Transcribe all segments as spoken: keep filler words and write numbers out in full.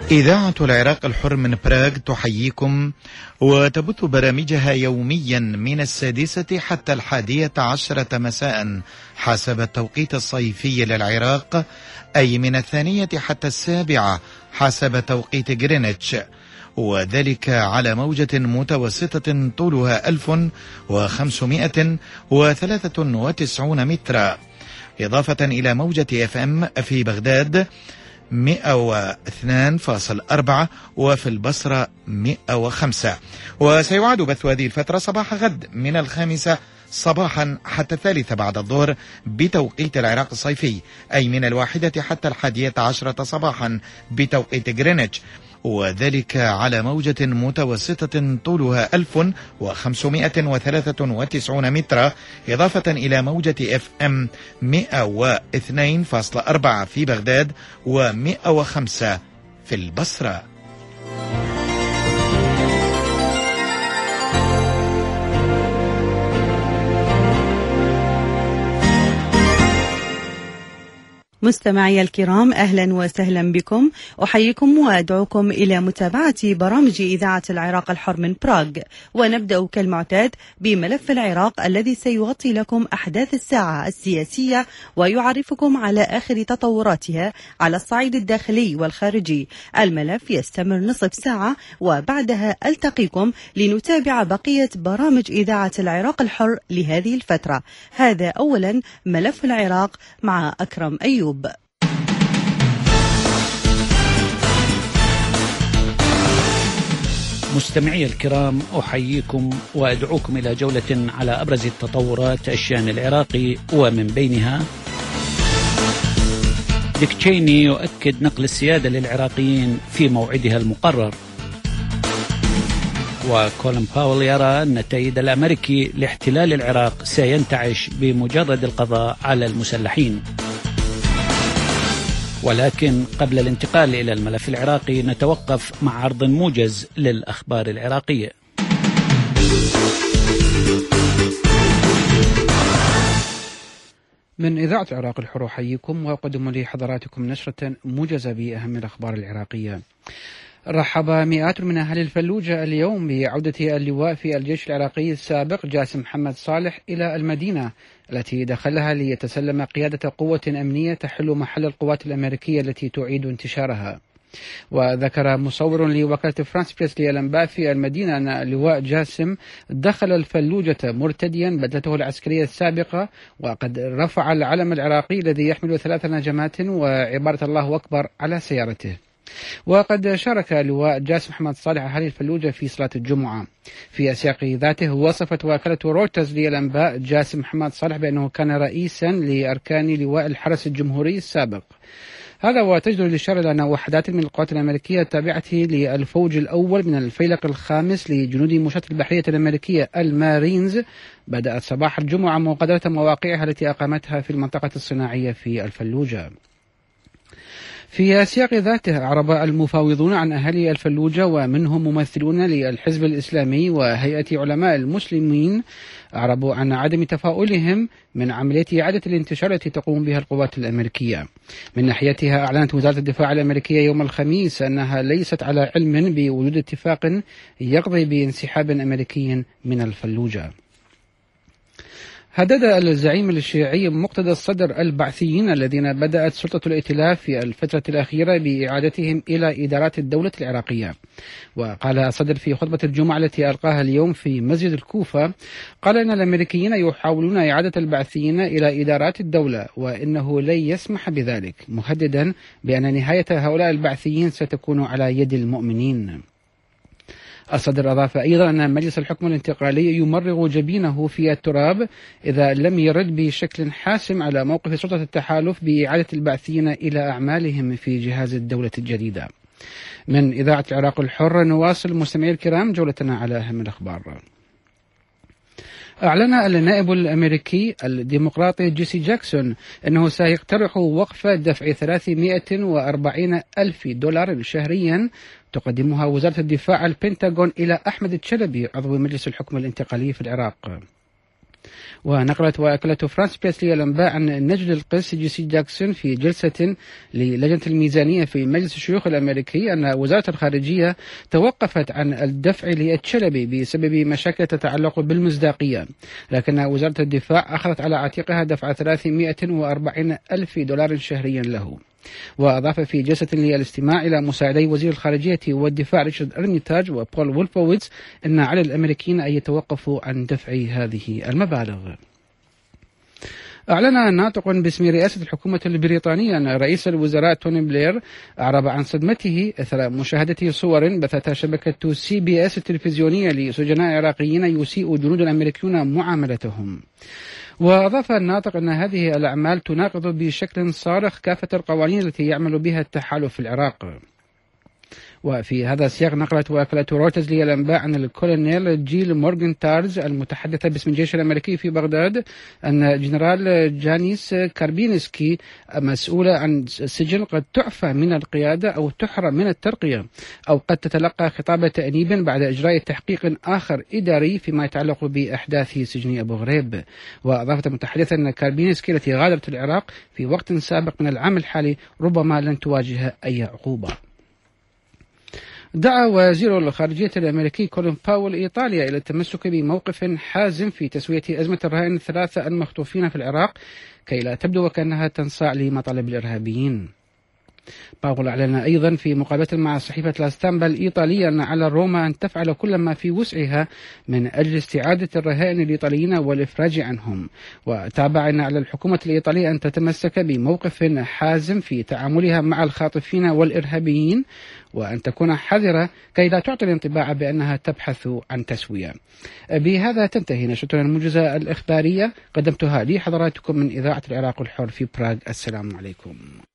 إذاعة العراق الحر من براغ تحييكم وتبث برامجها يوميا من السادسة حتى الحادية عشرة مساء حسب التوقيت الصيفي للعراق، أي من الثانية حتى السابعة حسب توقيت غرينتش، وذلك على موجة متوسطة طولها ألف وخمسمائة وثلاثة وتسعين مترا، إضافة إلى موجة اف ام في بغداد مئة واثنين فاصلة أربعة وفي البصرة مئة وخمسة. وسيعاد بث هذه الفترة صباح غد من الخامسة صباحا حتى الثالثة بعد الظهر بتوقيت العراق الصيفي، أي من الواحدة حتى الحادية عشرة صباحا بتوقيت غرينتش، وذلك على موجة متوسطة طولها ألف وخمسمائة وثلاثة وتسعين مترا، إضافة إلى موجة اف ام مئة واثنين فاصلة أربعة في بغداد ومئة وخمسة في البصرة. مستمعي الكرام، أهلا وسهلا بكم. أحييكم وأدعوكم إلى متابعة برامج إذاعة العراق الحر من براغ، ونبدأ كالمعتاد بملف العراق الذي سيغطي لكم أحداث الساعة السياسية ويعرفكم على آخر تطوراتها على الصعيد الداخلي والخارجي. الملف يستمر نصف ساعة وبعدها ألتقيكم لنتابع بقية برامج إذاعة العراق الحر لهذه الفترة. هذا أولا ملف العراق مع أكرم أيوب. مستمعي الكرام، أحييكم وأدعوكم إلى جولة على أبرز التطورات الشأن العراقي، ومن بينها ديك تشيني يؤكد نقل السيادة للعراقيين في موعدها المقرر، وكولين باول يرى أن التأييد الأمريكي لاحتلال العراق سينتعش بمجرد القضاء على المسلحين. ولكن قبل الانتقال إلى الملف العراقي نتوقف مع عرض موجز للأخبار العراقية. من إذاعة العراق الحر أحييكم وأقدم لحضراتكم نشرة موجزة بأهم الأخبار العراقية. رحب مئات من أهل الفلوجة اليوم بعودة اللواء في الجيش العراقي السابق جاسم محمد صالح إلى المدينة التي دخلها ليتسلم قيادة قوة أمنية تحل محل القوات الأمريكية التي تعيد انتشارها. وذكر مصور لوكالة فرانس بريس للأنباء في المدينة أن اللواء جاسم دخل الفلوجة مرتديا بدلته العسكرية السابقة، وقد رفع العلم العراقي الذي يحمل ثلاث نجمات وعبارة الله أكبر على سيارته. وقد شارك اللواء جاسم محمد صالح أهالي الفلوجة في صلاة الجمعة. في سياق ذاته وصفت وكالة رويترز للأنباء جاسم محمد صالح بأنه كان رئيسا لأركان لواء الحرس الجمهوري السابق. هذا وتجدر الإشارة إلى أن وحدات من القوات الأمريكية التابعة للفوج الأول من الفيلق الخامس لجنود المشاة البحرية الأمريكية المارينز بدأت صباح الجمعة مغادرة مواقعها التي أقامتها في المنطقة الصناعية في الفلوجة. في سياق ذاته أعرب المفاوضون عن أهالي الفلوجة ومنهم ممثلون للحزب الإسلامي وهيئة علماء المسلمين أعربوا عن عدم تفاؤلهم من عملية إعادة الانتشار التي تقوم بها القوات الأمريكية. من ناحيتها أعلنت وزارة الدفاع الأمريكية يوم الخميس أنها ليست على علم بوجود اتفاق يقضي بانسحاب أمريكي من الفلوجة. هدد الزعيم الشيعي مقتدى الصدر البعثيين الذين بدأت سلطة الائتلاف في الفترة الأخيرة بإعادتهم إلى إدارات الدولة العراقية. وقال الصدر في خطبة الجمعة التي ألقاها اليوم في مسجد الكوفة، قال إن الأمريكيين يحاولون إعادة البعثيين إلى إدارات الدولة وإنه لن يسمح بذلك، مهددا بأن نهاية هؤلاء البعثيين ستكون على يد المؤمنين. الصدر أضاف أيضا أن مجلس الحكم الانتقالي يمرغ جبينه في التراب إذا لم يرد بشكل حاسم على موقف سلطة التحالف بإعادة البعثيين إلى أعمالهم في جهاز الدولة الجديدة. من إذاعة العراق الحر نواصل مستمعي الكرام جولتنا على أهم الأخبار. أعلن النائب الأمريكي الديمقراطي جيسي جاكسون أنه سيقترح وقف دفع ثلاثمائة وأربعين ألف دولار شهريا تقدمها وزارة الدفاع البنتاغون إلى أحمد الشلبي عضو مجلس الحكم الانتقالي في العراق. ونقلت وكالة فرانس بريس الأنباء عن النجل القس جي سي جاكسون في جلسة للجنة الميزانية في مجلس الشيوخ الأمريكي أن وزارة الخارجية توقفت عن الدفع للشلبي بسبب مشاكل تتعلق بالمصداقية، لكن وزارة الدفاع أخذت على عاتقها دفع ثلاثمائة وأربعين ألف دولار شهريا له. وأضاف في جلسة للاستماع إلى مساعدي وزير الخارجية والدفاع ريتشارد أرميتاج وبول وولفويتس أن على الأمريكيين أن يتوقفوا عن دفع هذه المبالغ. أعلن ناطق باسم رئاسة الحكومة البريطانية أن رئيس الوزراء توني بلير أعرب عن صدمته أثر مشاهدة صور بثتها شبكة سي بي اس التلفزيونية لسجناء عراقيين يسيء جنود الأمريكيون معاملتهم. وأضاف الناطق أن هذه الأعمال تناقض بشكل صارخ كافة القوانين التي يعمل بها التحالف في العراق. وفي هذا السياق نقلت وكالة رويترز الأنباء عن الكولونيل جيل مورغان تارز المتحدث باسم الجيش الأمريكي في بغداد أن جنرال جانيس كاربينسكي مسؤول عن سجن قد تعفى من القيادة أو تحرم من الترقية أو قد تتلقى خطاب تأنيب بعد إجراء تحقيق آخر إداري فيما يتعلق بأحداث سجن أبو غريب. وأضافت المتحدثة أن كاربينسكي التي غادرت العراق في وقت سابق من العام الحالي ربما لن تواجه أي عقوبة. دعا وزير الخارجية الأمريكي كولين باول إيطاليا إلى التمسك بموقف حازم في تسوية أزمة الرهائن الثلاثة المخطوفين في العراق كي لا تبدو وكأنها تنصاع لمطالب الإرهابيين. باول أعلن أيضا في مقابلة مع صحيفة لا ستامبا الإيطالية أن على روما أن تفعل كل ما في وسعها من أجل استعادة الرهائن الإيطاليين والإفراج عنهم. وتابع أن على الحكومة الإيطالية أن تتمسك بموقف حازم في تعاملها مع الخاطفين والإرهابيين وأن تكون حذرة كي لا تعطي الانطباع بأنها تبحث عن تسوية. بهذا تنتهي نشرتنا الموجزة الإخبارية قدمتها لحضراتكم من إذاعة العراق الحر في براغ. السلام عليكم.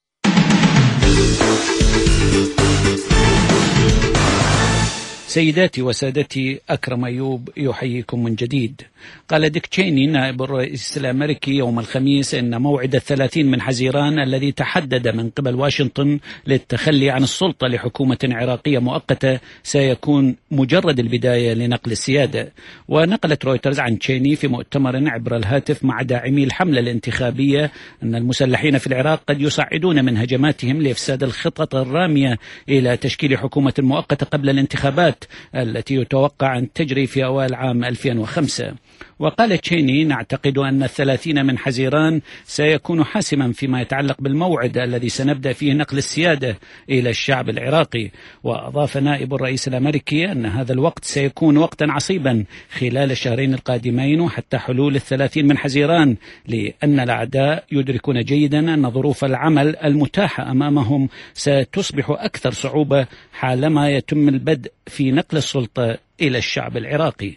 سيداتي وسادتي، أكرم أيوب يحييكم من جديد. قال ديك تشيني نائب الرئيس الأمريكي يوم الخميس إن موعد الثلاثين من حزيران الذي تحدد من قبل واشنطن للتخلي عن السلطة لحكومة عراقية مؤقتة سيكون مجرد البداية لنقل السيادة. ونقلت رويترز عن تشيني في مؤتمر عبر الهاتف مع داعمي الحملة الانتخابية أن المسلحين في العراق قد يصعدون من هجماتهم لإفساد الخطط الرامية إلى تشكيل حكومة مؤقتة قبل الانتخابات التي يتوقع أن تجري في أوائل عام ألفين وخمسة. وقال تشيني نعتقد أن الثلاثين من حزيران سيكون حاسما فيما يتعلق بالموعد الذي سنبدأ فيه نقل السيادة إلى الشعب العراقي. وأضاف نائب الرئيس الأمريكي أن هذا الوقت سيكون وقتا عصيبا خلال الشهرين القادمين وحتى حلول الثلاثين من حزيران، لأن الأعداء يدركون جيدا أن ظروف العمل المتاحة أمامهم ستصبح أكثر صعوبة حالما يتم البدء في نقل السلطة إلى الشعب العراقي.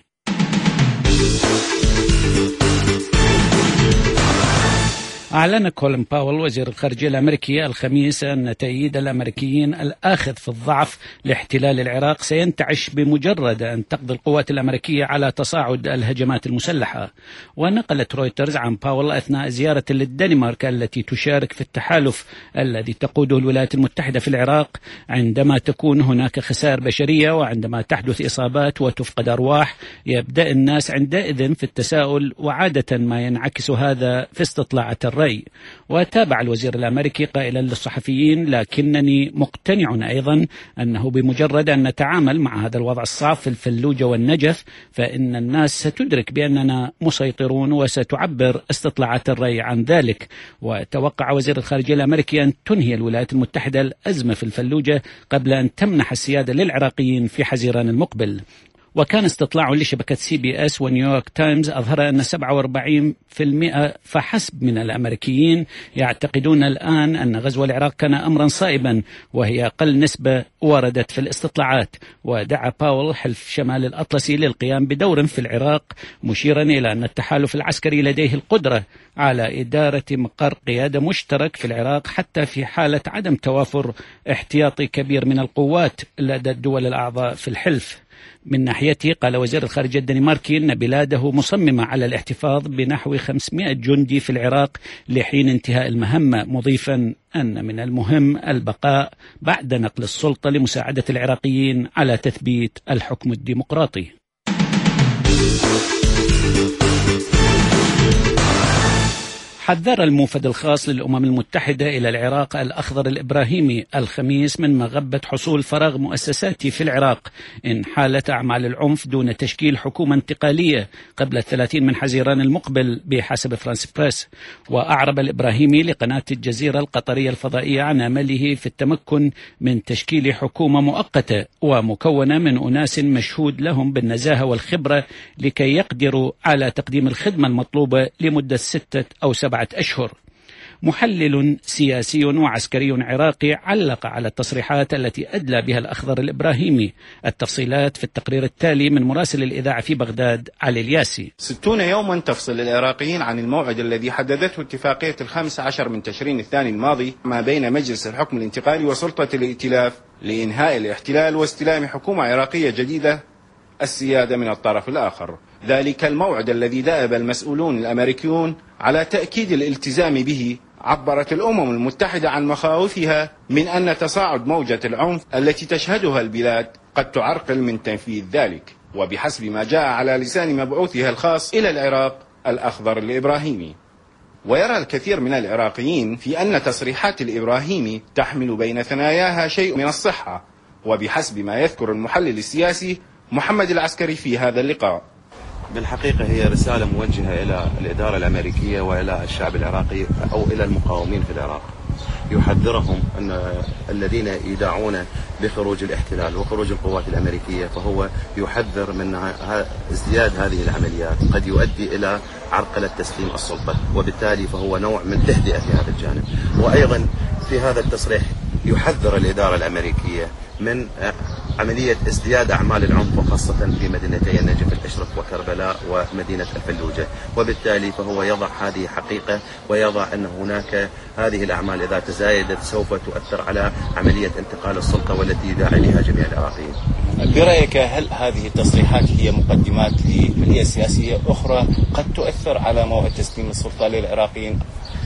أعلن كولين باول وزير الخارجية الأمريكي الخميس أن تأييد الأمريكيين الآخذ في الضعف لاحتلال العراق سينتعش بمجرد أن تقضي القوات الأمريكية على تصاعد الهجمات المسلحة. ونقلت رويترز عن باول أثناء زيارة للدنمارك التي تشارك في التحالف الذي تقوده الولايات المتحدة في العراق عندما تكون هناك خسائر بشرية وعندما تحدث إصابات وتفقد أرواح يبدأ الناس عندئذ في التساؤل، وعادة ما ينعكس هذا في استطلاعات الرأي. وتابع الوزير الأمريكي قائلا للصحفيين لكنني مقتنع أيضا أنه بمجرد أن نتعامل مع هذا الوضع الصعب في الفلوجة والنجف فإن الناس ستدرك بأننا مسيطرون وستعبر استطلاعات الرأي عن ذلك. وتوقع وزير الخارجية الأمريكي أن تنهي الولايات المتحدة الأزمة في الفلوجة قبل أن تمنح السيادة للعراقيين في حزيران المقبل. وكان استطلاع لشبكة سي بي اس ونيويورك تايمز أظهر أن سبعة وأربعين بالمئة فحسب من الأمريكيين يعتقدون الآن أن غزو العراق كان أمرا صائبا، وهي أقل نسبة وردت في الاستطلاعات. ودعا باول حلف شمال الأطلسي للقيام بدور في العراق، مشيرا إلى أن التحالف العسكري لديه القدرة على إدارة مقر قيادة مشترك في العراق حتى في حالة عدم توافر احتياطي كبير من القوات لدى الدول الأعضاء في الحلف. من ناحيته قال وزير الخارجية الدنماركي أن بلاده مصممة على الاحتفاظ بنحو خمسمائة جندي في العراق لحين انتهاء المهمة، مضيفا أن من المهم البقاء بعد نقل السلطة لمساعدة العراقيين على تثبيت الحكم الديمقراطي. حذر الموفد الخاص للأمم المتحدة إلى العراق الأخضر الإبراهيمي الخميس من مغبة حصول فراغ مؤسساتي في العراق إن حالت أعمال العنف دون تشكيل حكومة انتقالية قبل الثلاثين من حزيران المقبل بحسب فرانس بريس. وأعرب الإبراهيمي لقناة الجزيرة القطرية الفضائية عن أمله في التمكن من تشكيل حكومة مؤقتة ومكونة من أناس مشهود لهم بالنزاهة والخبرة لكي يقدروا على تقديم الخدمة المطلوبة لمدة ستة أو سبعة أشهر. محلل سياسي وعسكري عراقي علق على التصريحات التي أدلى بها الأخضر الإبراهيمي. التفصيلات في التقرير التالي من مراسل الإذاعة في بغداد علي الياسي. ستون يوما تفصل العراقيين عن الموعد الذي حددته اتفاقية الخامس عشر من تشرين الثاني الماضي ما بين مجلس الحكم الانتقالي وسلطة الائتلاف لإنهاء الاحتلال واستلام حكومة عراقية جديدة السيادة من الطرف الآخر. ذلك الموعد الذي دأب المسؤولون الأمريكيون على تأكيد الالتزام به. عبرت الأمم المتحدة عن مخاوفها من أن تصاعد موجة العنف التي تشهدها البلاد قد تعرقل من تنفيذ ذلك، وبحسب ما جاء على لسان مبعوثها الخاص إلى العراق الأخضر الإبراهيمي. ويرى الكثير من العراقيين في أن تصريحات الإبراهيمي تحمل بين ثناياها شيء من الصحة، وبحسب ما يذكر المحلل السياسي محمد العسكري في هذا اللقاء. بالحقيقة هي رسالة موجهة إلى الإدارة الأمريكية وإلى الشعب العراقي أو إلى المقاومين في العراق، يحذرهم أن الذين يدعون بخروج الاحتلال وخروج القوات الأمريكية، فهو يحذر من ازدياد هذه العمليات قد يؤدي إلى عرقلة تسليم السلطة، وبالتالي فهو نوع من تهدئة في هذا الجانب. وأيضا في هذا التصريح يحذر الإدارة الأمريكية من عملية ازدياد أعمال العنف وخاصة في مدينتي النجف الأشرف وكربلاء ومدينة الفلوجة، وبالتالي فهو يضع هذه حقيقة ويضع أن هناك هذه الأعمال إذا تزايدت سوف تؤثر على عملية انتقال السلطة والتي يداعي لها جميع العراقيين. برأيك هل هذه التصريحات هي مقدمات لعملية سياسية أخرى قد تؤثر على موعد تسليم السلطة للعراقيين؟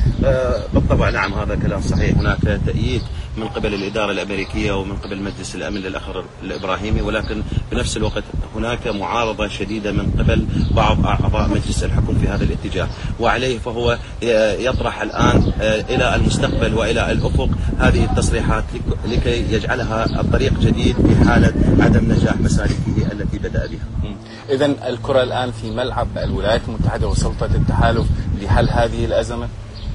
آه بالطبع نعم، هذا كلام صحيح. هناك تأييد من قبل الإدارة الأمريكية ومن قبل مجلس الأمن للأخضر الإبراهيمي، ولكن بنفس الوقت هناك معارضة شديدة من قبل بعض أعضاء مجلس الحكم في هذا الاتجاه، وعليه فهو يطرح الآن إلى المستقبل وإلى الأفق هذه التصريحات لكي يجعلها الطريق جديد في حالة عدم نجاح مسالكه التي بدأ بها. إذن الكرة الآن في ملعب الولايات المتحدة وسلطة التحالف لحل هذه الأزمة؟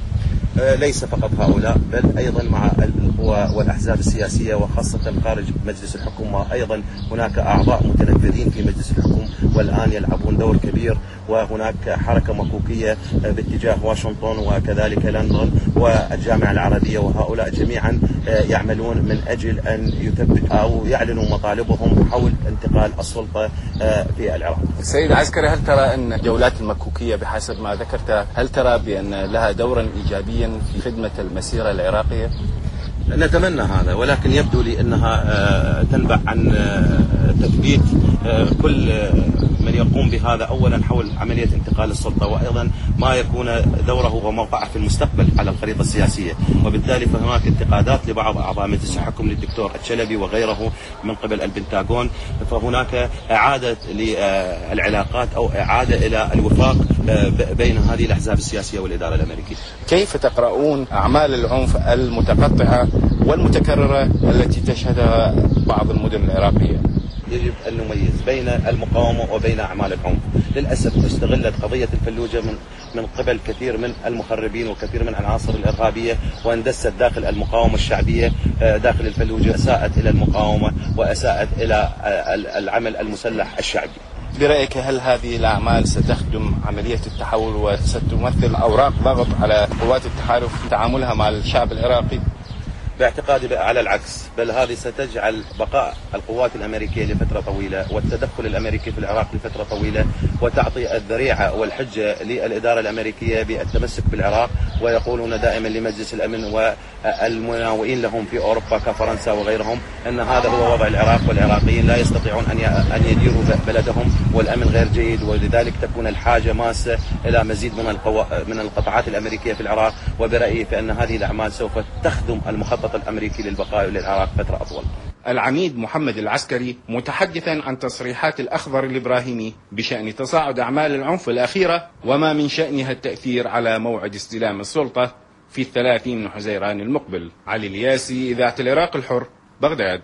ليس فقط هؤلاء بل أيضا مع القوى والأحزاب السياسية وخاصة خارج مجلس الحكم، وأيضا هناك أعضاء متنفذين في مجلس الحكم والآن يلعبون دور كبير، وهناك حركة مكوكية باتجاه واشنطن وكذلك لندن والجامعة العربية، وهؤلاء جميعا يعملون من أجل أن يثبتوا أو يعلنوا مطالبهم حول انتقال السلطة في العراق. سيد عسكري، هل ترى أن جولات المكوكية بحسب ما ذكرت هل ترى بأن لها دورا إيجابيا في خدمة المسيرة العراقية؟ نتمنى هذا، ولكن يبدو لي أنها تنبع عن تثبيت كل من يقوم بهذا أولا حول عملية انتقال السلطة، وأيضا ما يكون دوره وموقعه في المستقبل على الخريطة السياسية. وبالتالي فهناك انتقادات لبعض أعضاء مجلس الحكم للدكتور الشلبي وغيره من قبل البنتاغون، فهناك إعادة للعلاقات أو إعادة إلى الوفاق بين هذه الأحزاب السياسية والإدارة الأمريكية. كيف تقرؤون أعمال العنف المتقطعة والمتكررة التي تشهدها بعض المدن العراقية؟ يجب أن نميز بين المقاومة وبين أعمال العنف. للأسف استغلت قضية الفلوجة من من قبل كثير من المخربين وكثير من العناصر الإرهابية، واندست داخل المقاومة الشعبية داخل الفلوجة، أساءت إلى المقاومة وأساءت إلى العمل المسلح الشعبي. برأيك هل هذه الأعمال ستخدم عملية التحول وستمثل أوراق ضغط على قوات التحالف في تعاملها مع الشعب العراقي؟ باعتقادي على العكس، بل هذه ستجعل بقاء القوات الأمريكية لفترة طويلة والتدخل الأمريكي في العراق لفترة طويلة، وتعطي الذريعة والحجة للإدارة الأمريكية بالتمسك بالعراق، ويقولون دائما لمجلس الأمن والمناوئين لهم في أوروبا كفرنسا وغيرهم أن هذا هو وضع العراق، والعراقيين لا يستطيعون أن يديروا بلدهم والأمن غير جيد، ولذلك تكون الحاجة ماسة إلى مزيد من القوى من القطاعات الأمريكية في العراق. وبرأيي فإن هذه الأعمال سوف تخدم المخطط الأمريكي للبقاء للعراق فترة أطول. العميد محمد العسكري متحدثا عن تصريحات الأخضر الإبراهيمي بشأن تصاعد أعمال العنف الأخيرة وما من شأنها التأثير على موعد استلام السلطة في الثلاثين من حزيران المقبل. علي الياسي، إذاعة العراق الحر، بغداد.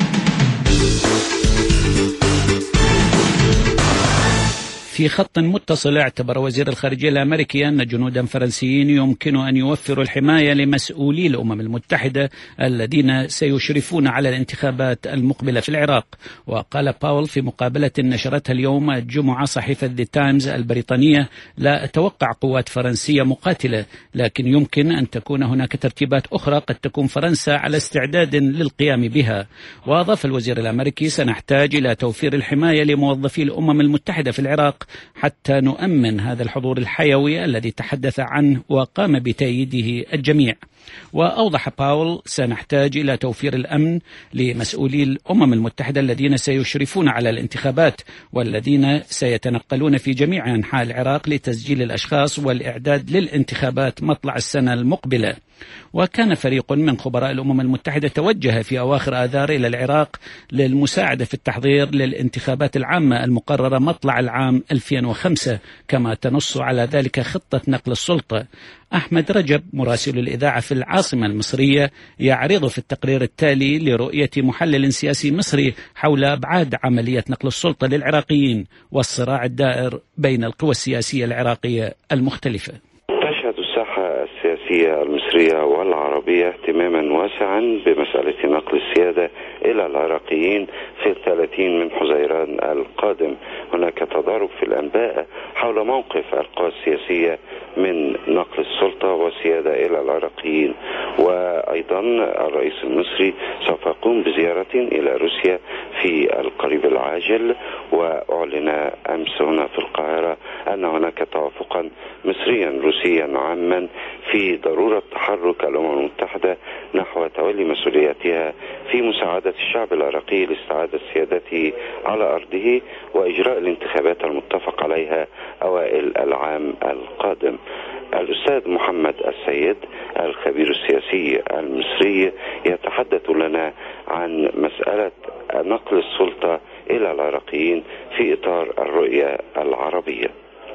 في خط متصل، اعتبر وزير الخارجية الأمريكي أن جنودا فرنسيين يمكن أن يوفروا الحماية لمسؤولي الأمم المتحدة الذين سيشرفون على الانتخابات المقبلة في العراق. وقال باول في مقابلة نشرتها اليوم الجمعة صحيفة The Times البريطانية: لا أتوقع قوات فرنسية مقاتلة، لكن يمكن أن تكون هناك ترتيبات أخرى قد تكون فرنسا على استعداد للقيام بها. وأضاف الوزير الأمريكي: سنحتاج إلى توفير الحماية لموظفي الأمم المتحدة في العراق حتى نؤمن هذا الحضور الحيوي الذي تحدث عنه وقام بتأييده الجميع. وأوضح باول: سنحتاج إلى توفير الأمن لمسؤولي الأمم المتحدة الذين سيشرفون على الانتخابات والذين سيتنقلون في جميع أنحاء العراق لتسجيل الأشخاص والإعداد للانتخابات مطلع السنة المقبلة. وكان فريق من خبراء الأمم المتحدة توجه في أواخر آذار إلى العراق للمساعدة في التحضير للانتخابات العامة المقررة مطلع العام ألفين وخمسة، كما تنص على ذلك خطة نقل السلطة. أحمد رجب مراسل الإذاعة في العاصمة المصرية يعرض في التقرير التالي لرؤية محلل سياسي مصري حول أبعاد عملية نقل السلطة للعراقيين والصراع الدائر بين القوى السياسية العراقية المختلفة. تشهد الساحة السياسية المصرية والعربية اهتماما واسعا بمسألة نقل السيادة إلى العراقيين في الثلاثين من حزيران القادم. هناك تضارب في الأنباء حول موقف القوى السياسية من نقل السلطة والسيادة إلى العراقيين. وأيضا الرئيس المصري سوف يقوم بزيارة إلى روسيا في القريب العاجل، وأعلن أمس هنا في القاهرة أن هناك توافقا مصريا روسيا عاما في ضرورة تحرك الأمم المتحدة نحو تولي مسؤولياتها في مساعدة الشعب العراقي لاستعادة سيادته على أرضه وإجراء الانتخابات المتفق عليها أوائل العام القادم. الأستاذ محمد السيد الخبير السياسي المصري يتحدث لنا عن مسألة نقل السلطة إلى العراقيين في إطار الرؤية العربية.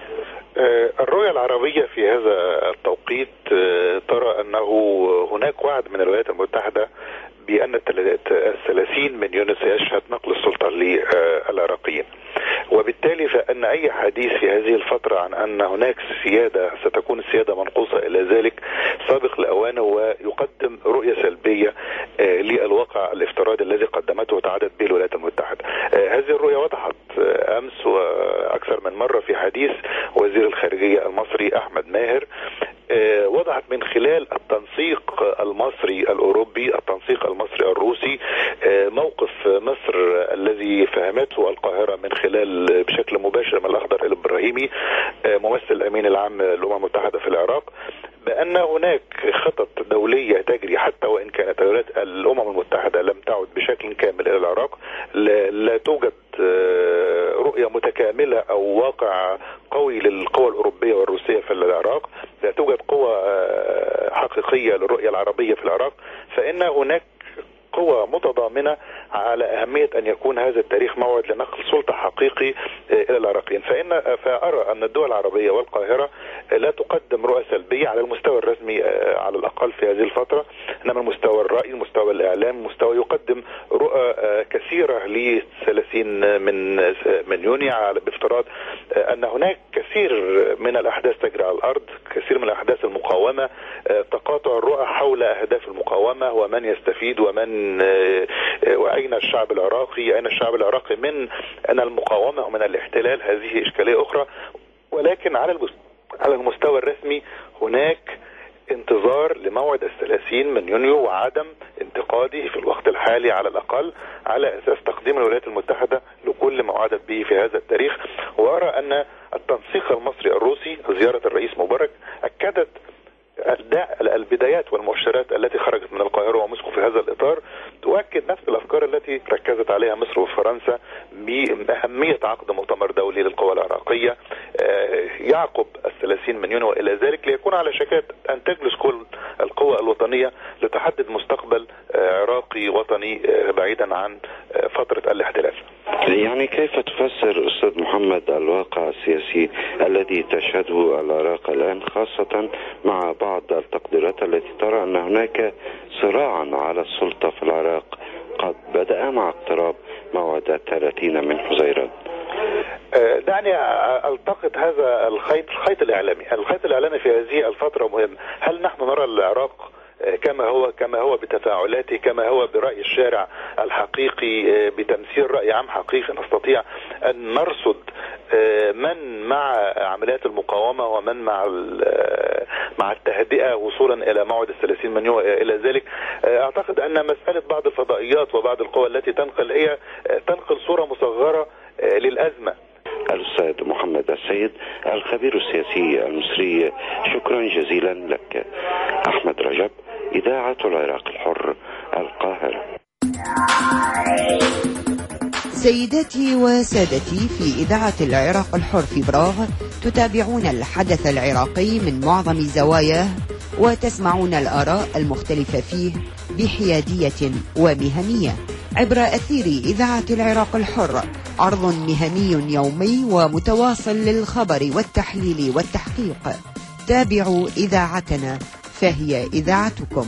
الرؤية العربية في هذا التوقيت ترى أنه هناك وعد من الولايات المتحدة بأن الثلاثين من يونيو سيشهد نقل السلطة للعراقيين، وبالتالي فإن أي حديث في هذه الفترة عن أن هناك سيادة ستكون السيادة منقوصة إلى ذلك سابق لأوانه ويقدم رؤية سلبية للواقع الافتراضي الذي قدمته وتعدت به الولايات المتحدة. هذه الرؤية وضحت أمس وأكثر من مرة في حديث وزير الخارجية المصري أحمد ماهر، وضحت من خلال التنسيق المصري الأوروبي، التنسيق المصري الروسي، موقف مصر الذي فهمته القاهرة من خلال بشكل مباشر من الأخضر الإبراهيمي ممثل الأمين العام للأمم المتحدة في العراق، بأن هناك خطط دولية تجري حتى وإن كانت الأمم المتحدة لم تعد بشكل كامل إلى العراق. لا توجد رؤية متكاملة أو واقع قوي للقوى الأوروبية والروسية في العراق، لا توجد قوة حقيقية للرؤية العربية في العراق، فإن هناك قوة متضامنة على أهمية أن يكون هذا التاريخ موعد لنقل سلطة حقيقي إلى العراقيين. فإن فأرى أن الدول العربية والقاهرة لا تقدم رؤى سلبية على المستوى الرسمي على الأقل في هذه الفترة، إنما المستوى الرأي، المستوى الإعلام، مستوى يقدم رؤى كثيرة لثلاثين من من يونيو بافتراض أن هناك كثير من الأحداث تجري على الأرض، كثير من الأحداث المقاومة، تقاطع الرؤى حول أهداف المقاومة ومن يستفيد ومن وأين الشعب العراقي، أين الشعب العراقي من أن المقاومة ومن الاحتلال. هذه إشكالية أخرى، ولكن على على المستوى الرسمي هناك انتظار لموعد الثلاثين من يونيو وعدم انتقاده في الوقت الحالي على الأقل على أساس تقديم الولايات المتحدة لكل ما وعدت به في هذا التاريخ. وأرى أن التنسيق المصري الروسي زيارة الرئيس مبارك أكدت البدايات والمؤشرات التي خرجت من القاهرة وموسكو في هذا الإطار، تؤكد نفس الأفكار التي ركزت عليها مصر وفرنسا بأهمية عقد مؤتمر دولي للقوى العراقية يعقب الثلاثين من يونيو وإلى ذلك، ليكون على شكاة أن تجلس كل القوى الوطنية لتحدد مستقبل عراقي وطني بعيدا عن فترة الاحتلال. يعني كيف تفسر أستاذ محمد الواقع السياسي الذي تشهده العراق الآن، خاصة مع بعض التقديرات التي ترى أن هناك صراعا على السلطة في العراق قد بدأ مع اقتراب موعد الثلاثين من حزيران؟ دعني التقط هذا الخيط الخيط الاعلامي الخيط الاعلامي في هذه الفتره مهم. هل نحن نرى العراق كما هو كما هو بتفاعلاته، كما هو برأي الشارع الحقيقي، بتمثيل رأي عام حقيقي، نستطيع أن نرصد من مع عمليات المقاومة ومن مع مع التهدئة وصولا إلى موعد الثلاثين من يونيو إلى ذلك؟ أعتقد أن مسألة بعض الفضائيات وبعض القوى التي تنقل هي تنقل صورة مصغرة للأزمة. الأستاذ محمد السيد الخبير السياسي المصري، شكرا جزيلا لك. أحمد رجب، إذاعة العراق الحر، القاهرة. سيداتي وسادتي، في إذاعة العراق الحر في براغ تتابعون الحدث العراقي من معظم زواياه وتسمعون الآراء المختلفة فيه بحيادية ومهنية عبر أثير إذاعة العراق الحر، عرض مهني يومي ومتواصل للخبر والتحليل والتحقيق. تابعوا إذاعتنا فهي إذاعتكم.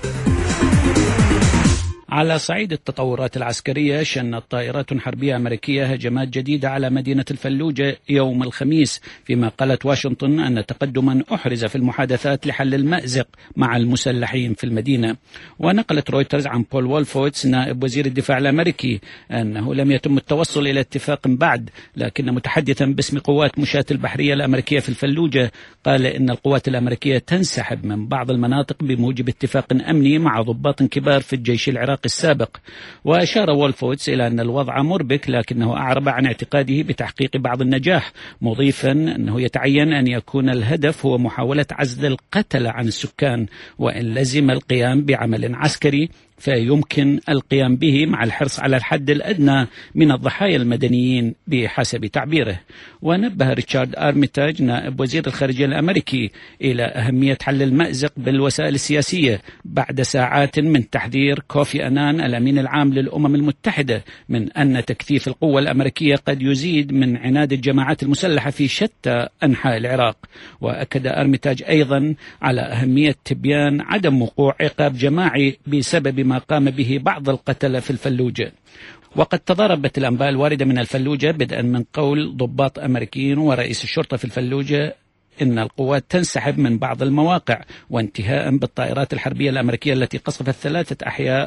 على صعيد التطورات العسكرية، شنت طائرات حربية أمريكية هجمات جديدة على مدينة الفلوجة يوم الخميس، فيما قالت واشنطن أن تقدما أحرز في المحادثات لحل المأزق مع المسلحين في المدينة. ونقلت رويترز عن بول وولفوتس نائب وزير الدفاع الأمريكي أنه لم يتم التوصل إلى اتفاق بعد، لكن متحدثا باسم قوات مشاة البحرية الأمريكية في الفلوجة قال إن القوات الأمريكية تنسحب من بعض المناطق بموجب اتفاق أمني مع ضباط كبار في الجيش العراقي السابق. وأشار وولفوتس إلى أن الوضع مربك، لكنه أعرب عن اعتقاده بتحقيق بعض النجاح، مضيفا أنه يتعين أن يكون الهدف هو محاولة عزل القتلى عن السكان، وإن لزم القيام بعمل عسكري فيمكن القيام به مع الحرص على الحد الأدنى من الضحايا المدنيين بحسب تعبيره. ونبه ريتشارد أرميتاج نائب وزير الخارجية الأمريكي إلى أهمية حل المأزق بالوسائل السياسية بعد ساعات من تحذير كوفي أنان الأمين العام للأمم المتحدة من أن تكثيف القوة الأمريكية قد يزيد من عناد الجماعات المسلحة في شتى أنحاء العراق. وأكد أرميتاج أيضا على أهمية تبيان عدم وقوع عقاب جماعي بسبب ما قام به بعض القتلى في الفلوجة. وقد تضاربت الأنباء الواردة من الفلوجة بدءا من قول ضباط أمريكيين ورئيس الشرطة في الفلوجة إن القوات تنسحب من بعض المواقع، وانتهاء بالطائرات الحربية الأمريكية التي قصفت ثلاثة أحياء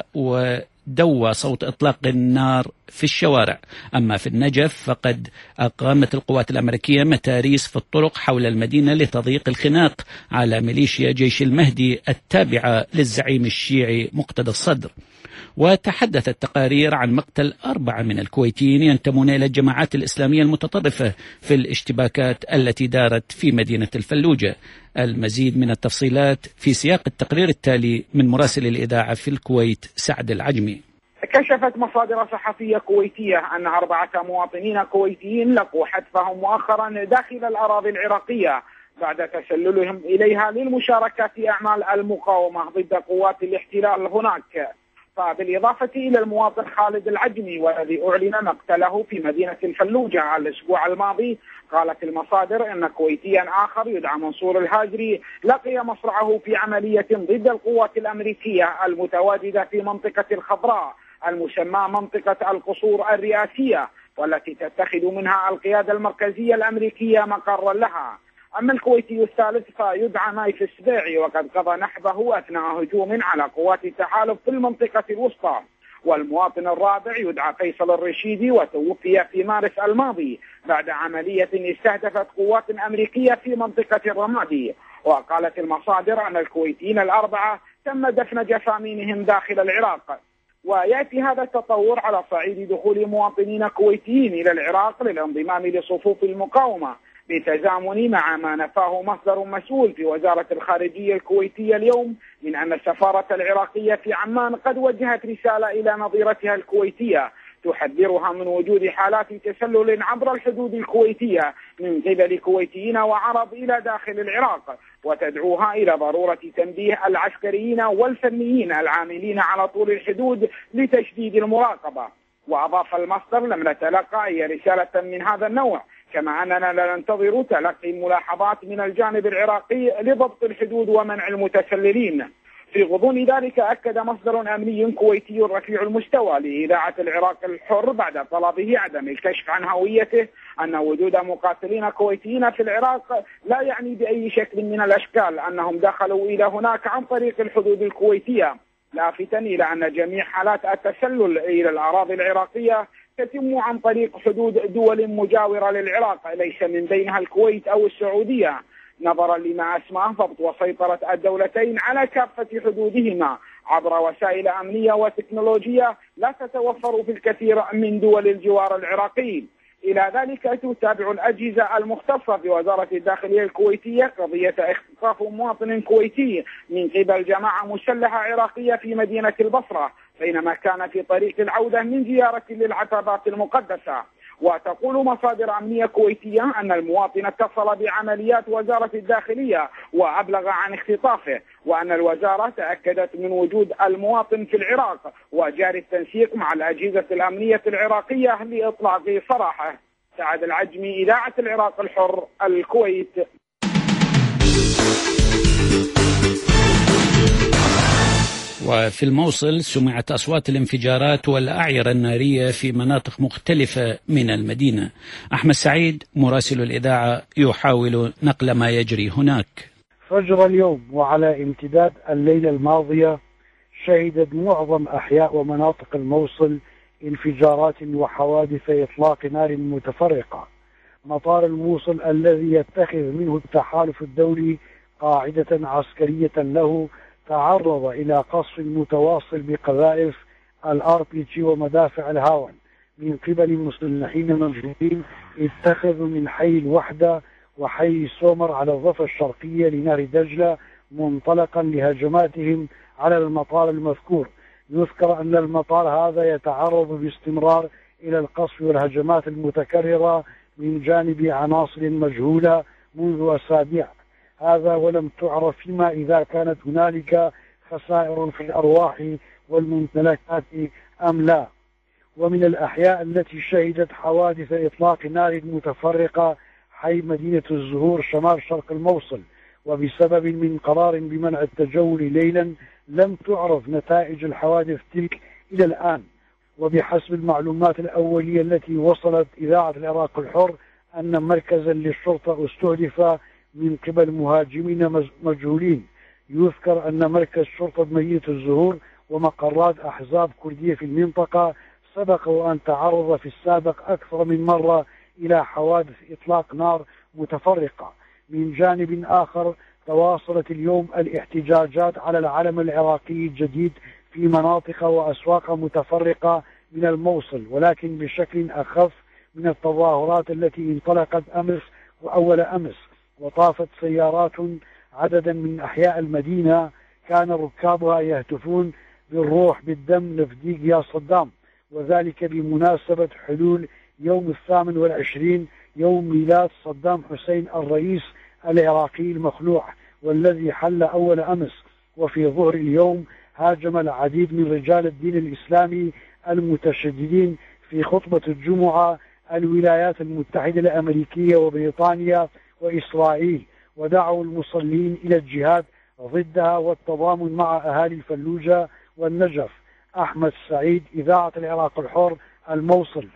ودوى صوت إطلاق النار في الشوارع. أما في النجف فقد أقامت القوات الأمريكية متاريس في الطرق حول المدينة لتضييق الخناق على ميليشيا جيش المهدي التابعة للزعيم الشيعي مقتدى الصدر. وتحدثت التقارير عن مقتل أربعة من الكويتيين ينتمون إلى الجماعات الإسلامية المتطرفة في الاشتباكات التي دارت في مدينة الفلوجة. المزيد من التفصيلات في سياق التقرير التالي من مراسل الإذاعة في الكويت سعد العجمي. كشفت مصادر صحفية كويتية أن أربعة مواطنين كويتيين لقوا حتفهم مؤخرا داخل الأراضي العراقية بعد تسللهم إليها للمشاركة في أعمال المقاومة ضد قوات الاحتلال هناك. فبالإضافة إلى المواطن خالد العجمي والذي أعلن مقتله في مدينة الفلوجة الأسبوع الماضي، قالت المصادر أن كويتيا آخر يدعى منصور الهاجري لقي مصرعه في عملية ضد القوات الأمريكية المتواجدة في منطقة الخضراء المسمى منطقة القصور الرئاسية، والتي تتخذ منها القيادة المركزية الأمريكية مقرا لها. أما الكويتي الثالث فيدعى نايف السبيعي، وقد قضى نحبه أثناء هجوم على قوات التحالف في المنطقة الوسطى. والمواطن الرابع يدعى فيصل الرشيدي، وتوفي في مارس الماضي بعد عملية استهدفت قوات أمريكية في منطقة الرمادي. وقالت المصادر أن الكويتيين الأربعة تم دفن جثامينهم داخل العراق. ويأتي هذا التطور على صعيد دخول مواطنين كويتيين إلى العراق للانضمام لصفوف المقاومة، بتزامن مع ما نفاه مصدر مسؤول في وزارة الخارجية الكويتية اليوم من أن السفارة العراقية في عمان قد وجهت رسالة إلى نظيرتها الكويتية تحذرها من وجود حالات تسلل عبر الحدود الكويتية من قبل كويتيين وعرب إلى داخل العراق، وتدعوها إلى ضرورة تنبيه العسكريين والفنيين العاملين على طول الحدود لتشديد المراقبة. وأضاف المصدر: لم نتلقى أي رسالة من هذا النوع، كما أننا لا ننتظر تلقي ملاحظات من الجانب العراقي لضبط الحدود ومنع المتسللين. في غضون ذلك أكد مصدر أمني كويتي رفيع المستوى لإذاعة العراق الحر بعد طلبه عدم الكشف عن هويته أن وجود مقاتلين كويتيين في العراق لا يعني بأي شكل من الأشكال أنهم دخلوا إلى هناك عن طريق الحدود الكويتية، لافتا إلى أن جميع حالات التسلل إلى الأراضي العراقية تتم عن طريق حدود دول مجاورة للعراق ليس من بينها الكويت أو السعودية، نظرا لما أسماه ضبط وسيطرة الدولتين على كافة حدودهما عبر وسائل أمنية وتكنولوجية لا تتوفر في الكثير من دول الجوار العراقي. إلى ذلك تتابع الأجهزة المختصة في وزارة الداخلية الكويتية قضية اختطاف مواطن كويتي من قبل جماعة مسلحة عراقية في مدينة البصرة بينما كان في طريق العودة من زيارة للعتبات المقدسة. وتقول مصادر أمنية كويتية أن المواطن اتصل بعمليات وزارة الداخلية وأبلغ عن اختطافه، وأن الوزارة تأكدت من وجود المواطن في العراق وجاري التنسيق مع الأجهزة الأمنية العراقية لإطلاق سراحه. سعد العجمي، إذاعة العراق الحر، الكويت. وفي الموصل سمعت أصوات الانفجارات والأعيرة النارية في مناطق مختلفة من المدينة. أحمد سعيد مراسل الإذاعة يحاول نقل ما يجري هناك. فجر اليوم وعلى امتداد الليلة الماضية شهدت معظم أحياء ومناطق الموصل انفجارات وحوادث إطلاق نار متفرقة. مطار الموصل الذي يتخذ منه التحالف الدولي قاعدة عسكرية له تعرض إلى قصف متواصل بقذائف الار بي جي ومدافع الهاون من قبل مسلحين مجهولين اتخذوا من حي الوحدة وحي سومر على الضفة الشرقية لنهر دجلة منطلقا لهجماتهم على المطار المذكور. يذكر أن المطار هذا يتعرض باستمرار إلى القصف والهجمات المتكررة من جانب عناصر مجهولة منذ أسابيع، هذا ولم تعرف فيما إذا كانت هنالك خسائر في الأرواح والممتلكات أم لا. ومن الأحياء التي شهدت حوادث إطلاق نار متفرقة حي مدينة الزهور شمال شرق الموصل، وبسبب من قرار بمنع التجول ليلا لم تعرف نتائج الحوادث تلك إلى الآن. وبحسب المعلومات الأولية التي وصلت إذاعة العراق الحر أن مركزا للشرطة استهدف من قبل مهاجمين مجهولين. يذكر أن مركز شرطة مدينة الزهور ومقرات أحزاب كردية في المنطقة سبق وأن تعرض في السابق أكثر من مرة إلى حوادث إطلاق نار متفرقة. من جانب آخر تواصلت اليوم الاحتجاجات على العلم العراقي الجديد في مناطق وأسواق متفرقة من الموصل، ولكن بشكل أخف من التظاهرات التي انطلقت أمس وأول أمس. وطافت سيارات عددا من أحياء المدينة كان ركابها يهتفون بالروح بالدم نفديك يا صدام، وذلك بمناسبة حلول يوم الثامن والعشرين يوم ميلاد صدام حسين الرئيس العراقي المخلوع والذي حل أول أمس. وفي ظهر اليوم هاجم العديد من رجال الدين الإسلامي المتشددين في خطبة الجمعة الولايات المتحدة الأمريكية وبريطانيا وإسرائيل، ودعوا المصلين إلى الجهاد ضدها والتضامن مع أهالي الفلوجة والنجف. أحمد سعيد، إذاعة العراق الحر، الموصل.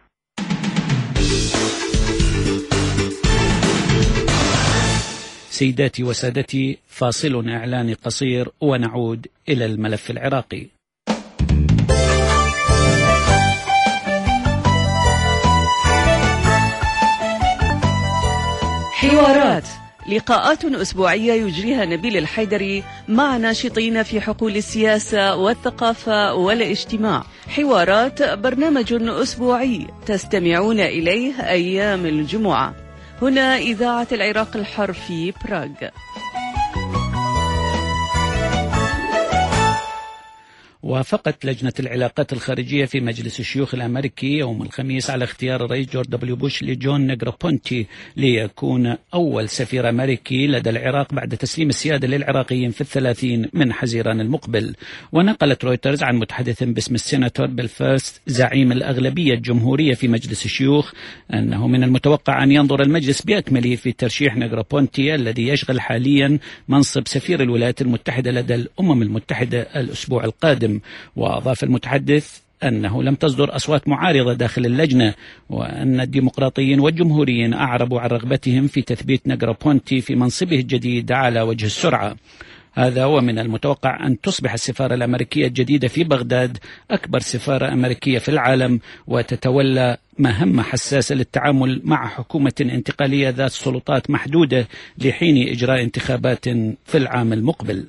سيداتي وسادتي، فاصل إعلاني قصير ونعود إلى الملف العراقي. حوارات، لقاءات أسبوعية يجريها نبيل الحيدري مع ناشطين في حقول السياسة والثقافة والاجتماع. حوارات برنامج أسبوعي تستمعون إليه أيام الجمعة هنا إذاعة العراق الحر في براغ. وافقت لجنة العلاقات الخارجية في مجلس الشيوخ الأمريكي يوم الخميس على اختيار الرئيس جورج دبليو بوش لجون نيغروبونتي ليكون أول سفير أمريكي لدى العراق بعد تسليم السيادة للعراقيين في الثلاثين من حزيران المقبل. ونقلت رويترز عن متحدث باسم السيناتور بيل فيرست زعيم الأغلبية الجمهورية في مجلس الشيوخ أنه من المتوقع أن ينظر المجلس بأكمله في ترشيح نيغروبونتي الذي يشغل حاليا منصب سفير الولايات المتحدة لدى الأمم المتحدة الأسبوع القادم. وأضاف المتحدث أنه لم تصدر أصوات معارضة داخل اللجنة، وأن الديمقراطيين والجمهوريين أعربوا عن رغبتهم في تثبيت نيغروبونتي في منصبه الجديد على وجه السرعة. هذا ومن المتوقع أن تصبح السفارة الأمريكية الجديدة في بغداد أكبر سفارة أمريكية في العالم، وتتولى مهمة حساسة للتعامل مع حكومة انتقالية ذات سلطات محدودة لحين إجراء انتخابات في العام المقبل.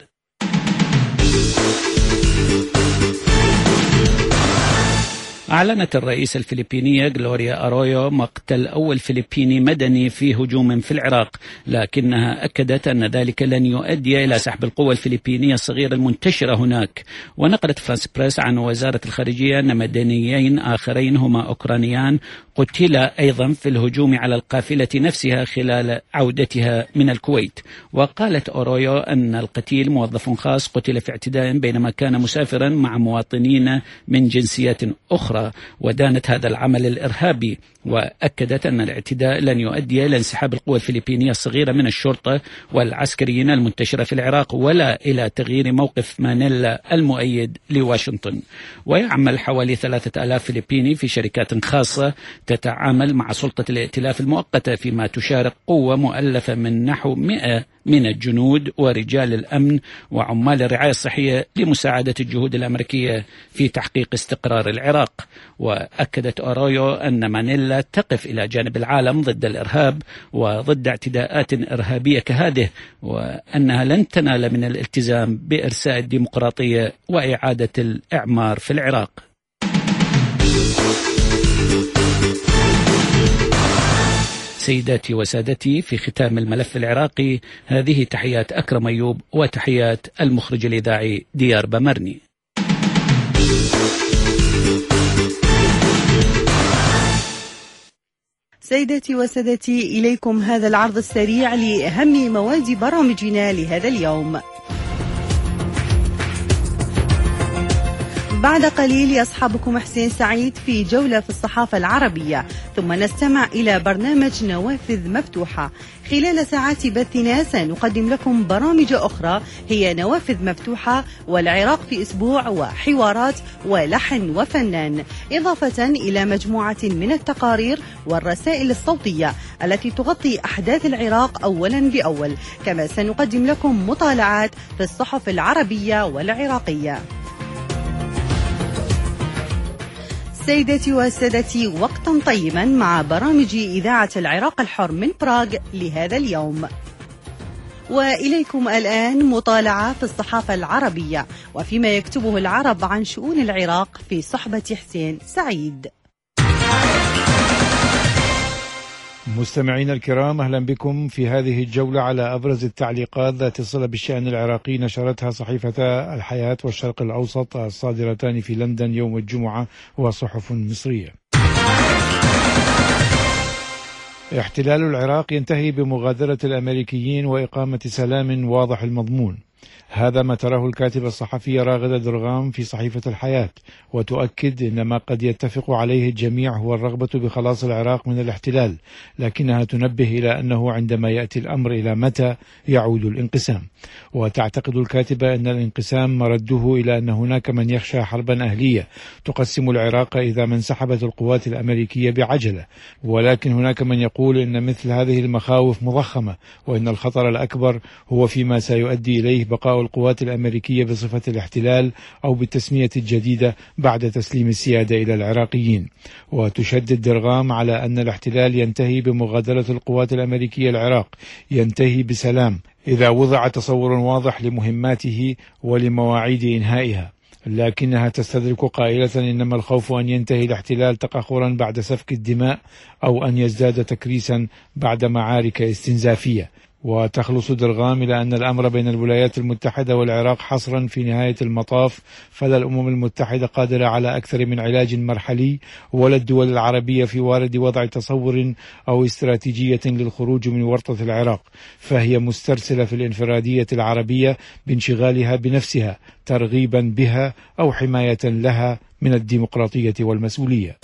أعلنت الرئيسة الفلبينية غلوريا أرويو مقتل أول فلبيني مدني في هجوم في العراق، لكنها أكدت أن ذلك لن يؤدي إلى سحب القوى الفلبينية الصغيرة المنتشرة هناك. ونقلت فرانس بريس عن وزارة الخارجية أن مدنيين آخرين هما أوكرانيان قتلا أيضا في الهجوم على القافلة نفسها خلال عودتها من الكويت. وقالت أورويو أن القتيل موظف خاص قتل في اعتداء بينما كان مسافرا مع مواطنين من جنسيات أخرى، ودانت هذا العمل الإرهابي، وأكدت أن الاعتداء لن يؤدي إلى انسحاب القوى الفلبينية الصغيرة من الشرطة والعسكريين المنتشرة في العراق ولا إلى تغيير موقف مانيلا المؤيد لواشنطن. ويعمل حوالي ثلاثة آلاف فلبيني في شركات خاصة تتعامل مع سلطة الائتلاف المؤقتة، فيما تشارك قوة مؤلفة من نحو مئة من الجنود ورجال الأمن وعمال الرعاية الصحية لمساعدة الجهود الأمريكية في تحقيق استقرار العراق. وأكدت أورويو أن مانيلا تقف إلى جانب العالم ضد الإرهاب وضد اعتداءات إرهابية كهذه، وأنها لن تنال من الالتزام بإرساء الديمقراطية وإعادة الإعمار في العراق. سيداتي وسادتي، في ختام الملف العراقي هذه تحيات أكرم أيوب وتحيات المخرج الإذاعي ديار بمرني. سيداتي وسادتي، إليكم هذا العرض السريع لأهم مواد برامجنا لهذا اليوم. بعد قليل يصحبكم حسين سعيد في جولة في الصحافة العربية، ثم نستمع إلى برنامج نوافذ مفتوحة. خلال ساعات بثنا سنقدم لكم برامج أخرى هي نوافذ مفتوحة والعراق في أسبوع وحوارات ولحن وفنان، إضافة إلى مجموعة من التقارير والرسائل الصوتية التي تغطي أحداث العراق أولا بأول، كما سنقدم لكم مطالعات في الصحف العربية والعراقية. سيدتي وسادتي، وقتا طيبا مع برامج إذاعة العراق الحر من براغ لهذا اليوم. وإليكم الآن مطالعة في الصحافة العربية وفيما يكتبه العرب عن شؤون العراق في صحبة حسين سعيد. مستمعينا الكرام، أهلا بكم في هذه الجولة على أبرز التعليقات ذات الصلة بالشأن العراقي نشرتها صحيفتا الحياة والشرق الأوسط الصادرتان في لندن يوم الجمعة وصحف مصرية. احتلال العراق ينتهي بمغادرة الأمريكيين وإقامة سلام واضح المضمون، هذا ما تراه الكاتبة الصحفية راغدة درغام في صحيفة الحياة، وتؤكد أن ما قد يتفق عليه الجميع هو الرغبة بخلاص العراق من الاحتلال، لكنها تنبه إلى أنه عندما يأتي الأمر إلى متى يعود الانقسام. وتعتقد الكاتبة أن الانقسام مرده إلى أن هناك من يخشى حربا أهلية تقسم العراق إذا ما انسحبت القوات الأمريكية بعجلة، ولكن هناك من يقول أن مثل هذه المخاوف مضخمة، وأن الخطر الأكبر هو فيما سيؤدي إليه بقاء القوات الأمريكية بصفة الاحتلال أو بالتسمية الجديدة بعد تسليم السيادة إلى العراقيين. وتشدد درغام على أن الاحتلال ينتهي بمغادرة القوات الأمريكية العراق، ينتهي بسلام إذا وضع تصور واضح لمهماته ولمواعيد إنهائها، لكنها تستدرك قائلة إنما الخوف أن ينتهي الاحتلال تقهرا بعد سفك الدماء أو أن يزداد تكريسا بعد معارك استنزافية. وتخلص درغام إلى أن الأمر بين الولايات المتحدة والعراق حصرا في نهاية المطاف، فلا الأمم المتحدة قادرة على أكثر من علاج مرحلي، ولا الدول العربية في وارد وضع تصور أو استراتيجية للخروج من ورطة العراق، فهي مسترسلة في الانفرادية العربية بانشغالها بنفسها ترغيبا بها أو حماية لها من الديمقراطية والمسؤولية.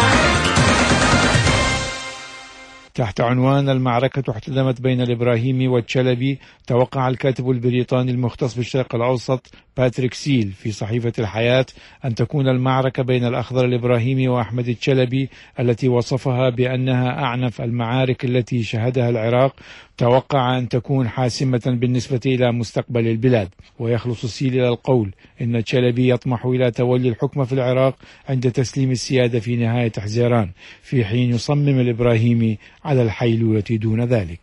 تحت عنوان المعركة احتدمت بين الإبراهيمي والتشلبي، توقع الكاتب البريطاني المختص بالشرق الأوسط باتريك سيل في صحيفة الحياة أن تكون المعركة بين الأخضر الإبراهيمي وأحمد التشلبي التي وصفها بأنها أعنف المعارك التي شهدها العراق، توقع أن تكون حاسمة بالنسبة إلى مستقبل البلاد. ويخلص سيل إلى القول إن التشلبي يطمح إلى تولي الحكم في العراق عند تسليم السيادة في نهاية حزيران، في حين يصمم الإبراهيمي على الحيلولة دون ذلك.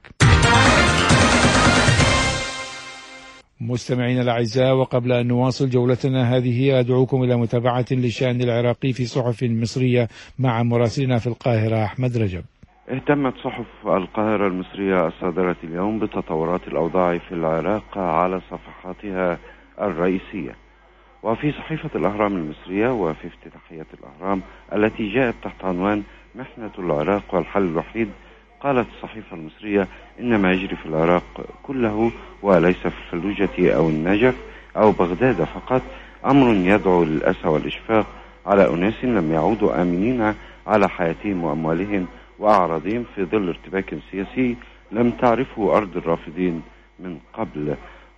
مستمعين الأعزاء، وقبل أن نواصل جولتنا هذه أدعوكم إلى متابعة للشأن العراقي في صحف مصرية مع مراسلنا في القاهرة أحمد رجب. اهتمت صحف القاهرة المصرية الصادرة اليوم بتطورات الأوضاع في العراق على صفحاتها الرئيسية. وفي صحيفة الأهرام المصرية وفي افتتاحية الأهرام التي جاءت تحت عنوان محنة العراق والحل الوحيد، قالت الصحيفة المصرية إن ما يجري في العراق كله وليس في الفلوجة أو النجف أو بغداد فقط أمر يدعو للأسى والإشفاق على أناس لم يعودوا آمنين على حياتهم وأموالهم وأعراضهم في ظل ارتباك سياسي لم تعرفه أرض الرافدين من قبل.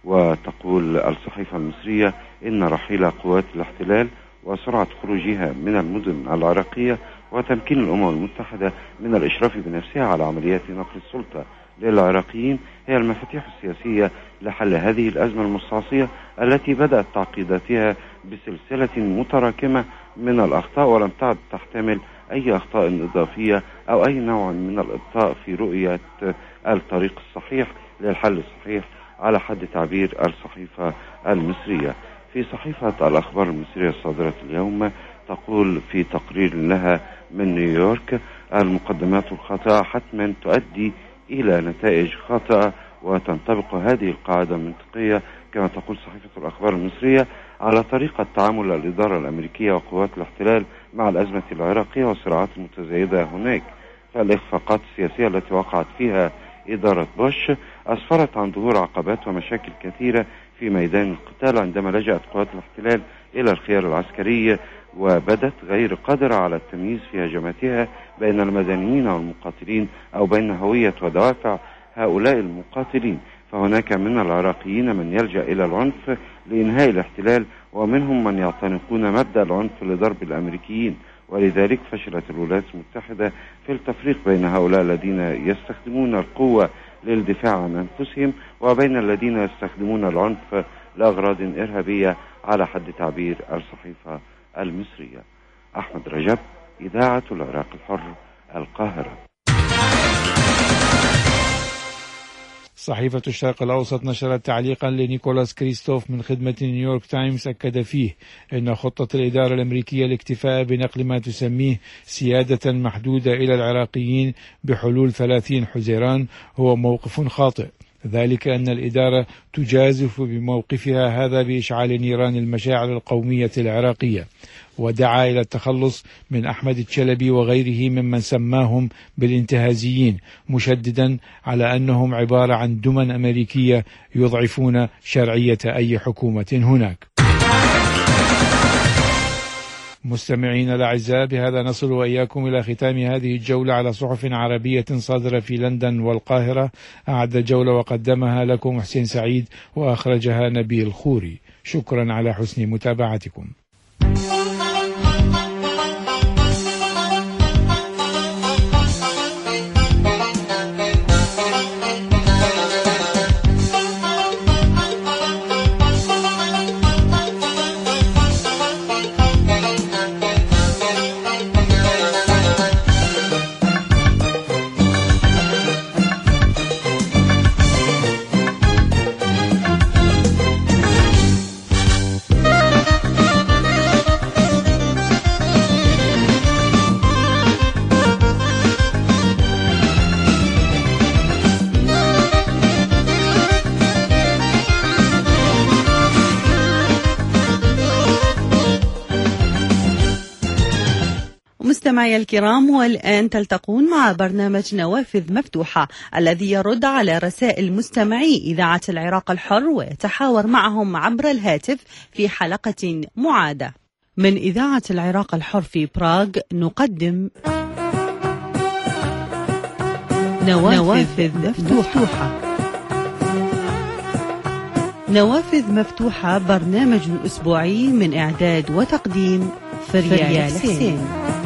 وتقول الصحيفة المصرية إن رحيل قوات الاحتلال وسرعة خروجها من المدن العراقية وتمكين الأمم المتحدة من الإشراف بنفسها على عمليات نقل السلطة للعراقيين هي المفاتيح السياسية لحل هذه الأزمة المستعصية التي بدأت تعقيداتها بسلسلة متراكمة من الأخطاء ولم تعد تحتمل أي أخطاء إضافية أو أي نوع من الإبطاء في رؤية الطريق الصحيح للحل الصحيح على حد تعبير الصحيفة المصرية. في صحيفة الأخبار المصرية الصادرة اليوم تقول في تقرير لها من نيويورك: المقدمات الخاطئة حتما تؤدي إلى نتائج خاطئة، وتنطبق هذه القاعدة المنطقية كما تقول صحيفة الأخبار المصرية على طريقة تعامل الإدارة الأمريكية وقوات الاحتلال مع الأزمة العراقية والصراعات المتزايدة هناك. فالإخفاقات السياسية التي وقعت فيها إدارة بوش أسفرت عن ظهور عقبات ومشاكل كثيرة في ميدان القتال عندما لجأت قوات الاحتلال إلى الخيار العسكري، وبدت غير قادرة على التمييز في هجماتها بين المدنيين والمقاتلين أو بين هوية ودوافع هؤلاء المقاتلين. فهناك من العراقيين من يلجأ إلى العنف لإنهاء الاحتلال، ومنهم من يعتنقون مبدأ العنف لضرب الأمريكيين. ولذلك فشلت الولايات المتحدة في التفريق بين هؤلاء الذين يستخدمون القوة للدفاع عن أنفسهم وبين الذين يستخدمون العنف لأغراض إرهابية على حد تعبير الصحيفة المصرية. أحمد رجب، إذاعة العراق الحر، القاهرة. صحيفة الشرق الأوسط نشرت تعليقا لنيكولاس كريستوف من خدمة نيويورك تايمز أكد فيه أن خطة الإدارة الأمريكية الاكتفاء بنقل ما تسميه سيادة محدودة إلى العراقيين بحلول ثلاثين حزيران هو موقف خاطئ، ذلك أن الإدارة تجازف بموقفها هذا بإشعال نيران المشاعر القومية العراقية، ودعا إلى التخلص من أحمد التشلبي وغيره ممن سماهم بالانتهازيين، مشددا على أنهم عبارة عن دمى أمريكية يضعفون شرعية أي حكومة هناك. مستمعين الأعزاء، بهذا نصل وإياكم إلى ختام هذه الجولة على صحف عربية صادرة في لندن والقاهرة. أعد الجولة وقدمها لكم حسين سعيد وأخرجها نبيل خوري. شكرا على حسن متابعتكم. مستمعي الكرام، والآن تلتقون مع برنامج نوافذ مفتوحة الذي يرد على رسائل مستمعي إذاعة العراق الحر ويتحاور معهم عبر الهاتف في حلقة معادة. من إذاعة العراق الحر في براغ نقدم نوافذ, نوافذ مفتوحة. نوافذ مفتوحة برنامج أسبوعي من إعداد وتقديم فريال حسين.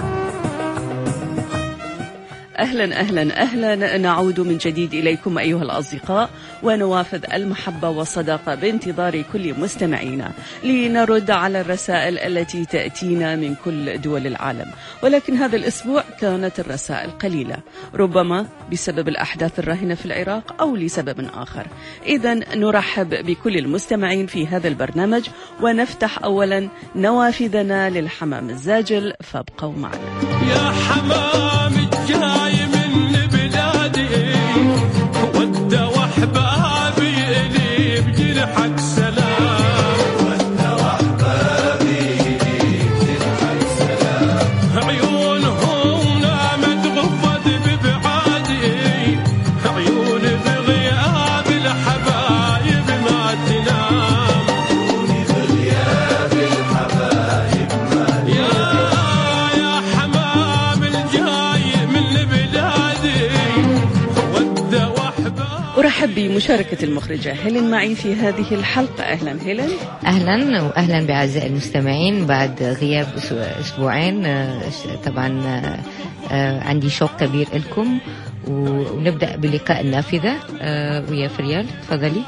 أهلا أهلا أهلا، نعود من جديد إليكم أيها الأصدقاء، ونوافذ المحبة والصداقة بانتظار كل مستمعينا لنرد على الرسائل التي تأتينا من كل دول العالم. ولكن هذا الأسبوع كانت الرسائل قليلة، ربما بسبب الأحداث الراهنة في العراق أو لسبب آخر. إذن نرحب بكل المستمعين في هذا البرنامج، ونفتح أولا نوافذنا للحمام الزاجل، فابقوا معنا. يا حمام الجاي من بلادي ود واحبابي لي بجرحك سلام، ود واحبابي لي بجرحك سلام، عيونهم نامت غفت ببعادي، عيون بغياب الحبايب ما تنام، عيوني بغياب الحبايب ما تنام. يا حمام الجاي من بلادي ود واحبابي. أرحب بمشاركة المخرجة هيلين معي في هذه الحلقة. أهلا هيلين. أهلا وأهلا بأعزائي المستمعين بعد غياب أسبوعين. طبعا عندي شوق كبير لكم، ونبدأ بلقاء النافذة ويا فريال. تفضلي.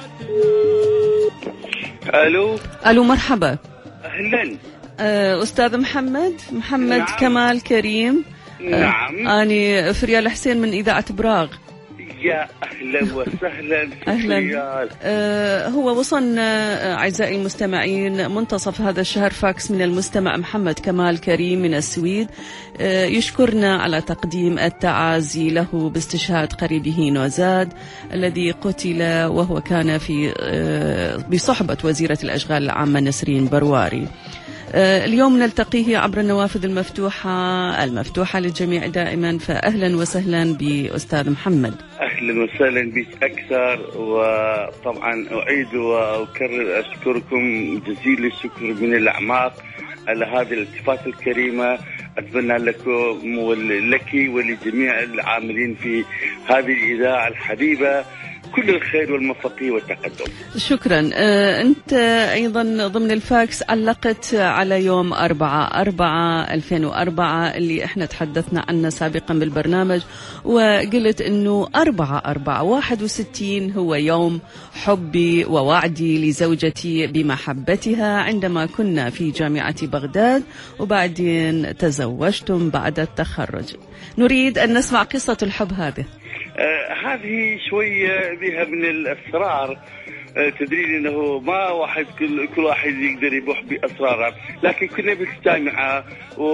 ألو ألو مرحبا. أهلا أستاذ محمد محمد نعم. كمال كريم. نعم. أنا فريال حسين من إذاعة براغ. يا أهلا وسهلا. أهلا. آه هو وصلنا أعزائي المستمعين منتصف هذا الشهر فاكس من المستمع محمد كمال كريم من السويد، آه يشكرنا على تقديم التعازي له باستشهاد قريبه نوزاد الذي قتل وهو كان في آه بصحبة وزيرة الأشغال العامة نسرين برواري. اليوم نلتقيه عبر النوافذ المفتوحة المفتوحة للجميع دائما، فأهلا وسهلا بأستاذ محمد. أهلا وسهلا بك أكثر، وطبعا أعيد وأكرر أشكركم جزيل الشكر من الأعماق على هذه الالتفاتة الكريمة. أتمنى لكم ولك ولجميع العاملين في هذه الإذاعة الحبيبة كل الخير والموفقية والتقدم. شكرا. آه، أنت أيضا ضمن الفاكس علقت على يوم أربعة أربعة ألفين وأربعة اللي احنا تحدثنا عنه سابقا بالبرنامج، وقلت أنه أربعة أربعة واحد وستين هو يوم حبي ووعدي لزوجتي بمحبتها عندما كنا في جامعة بغداد، وبعدين تزوجتم بعد التخرج. نريد أن نسمع قصة الحب هذه. آه هذه شوية بها من الأسرار. آه تدرين أنه ما واحد كل, كل واحد يقدر يبوح بأسراره، لكن كنا بالجامعة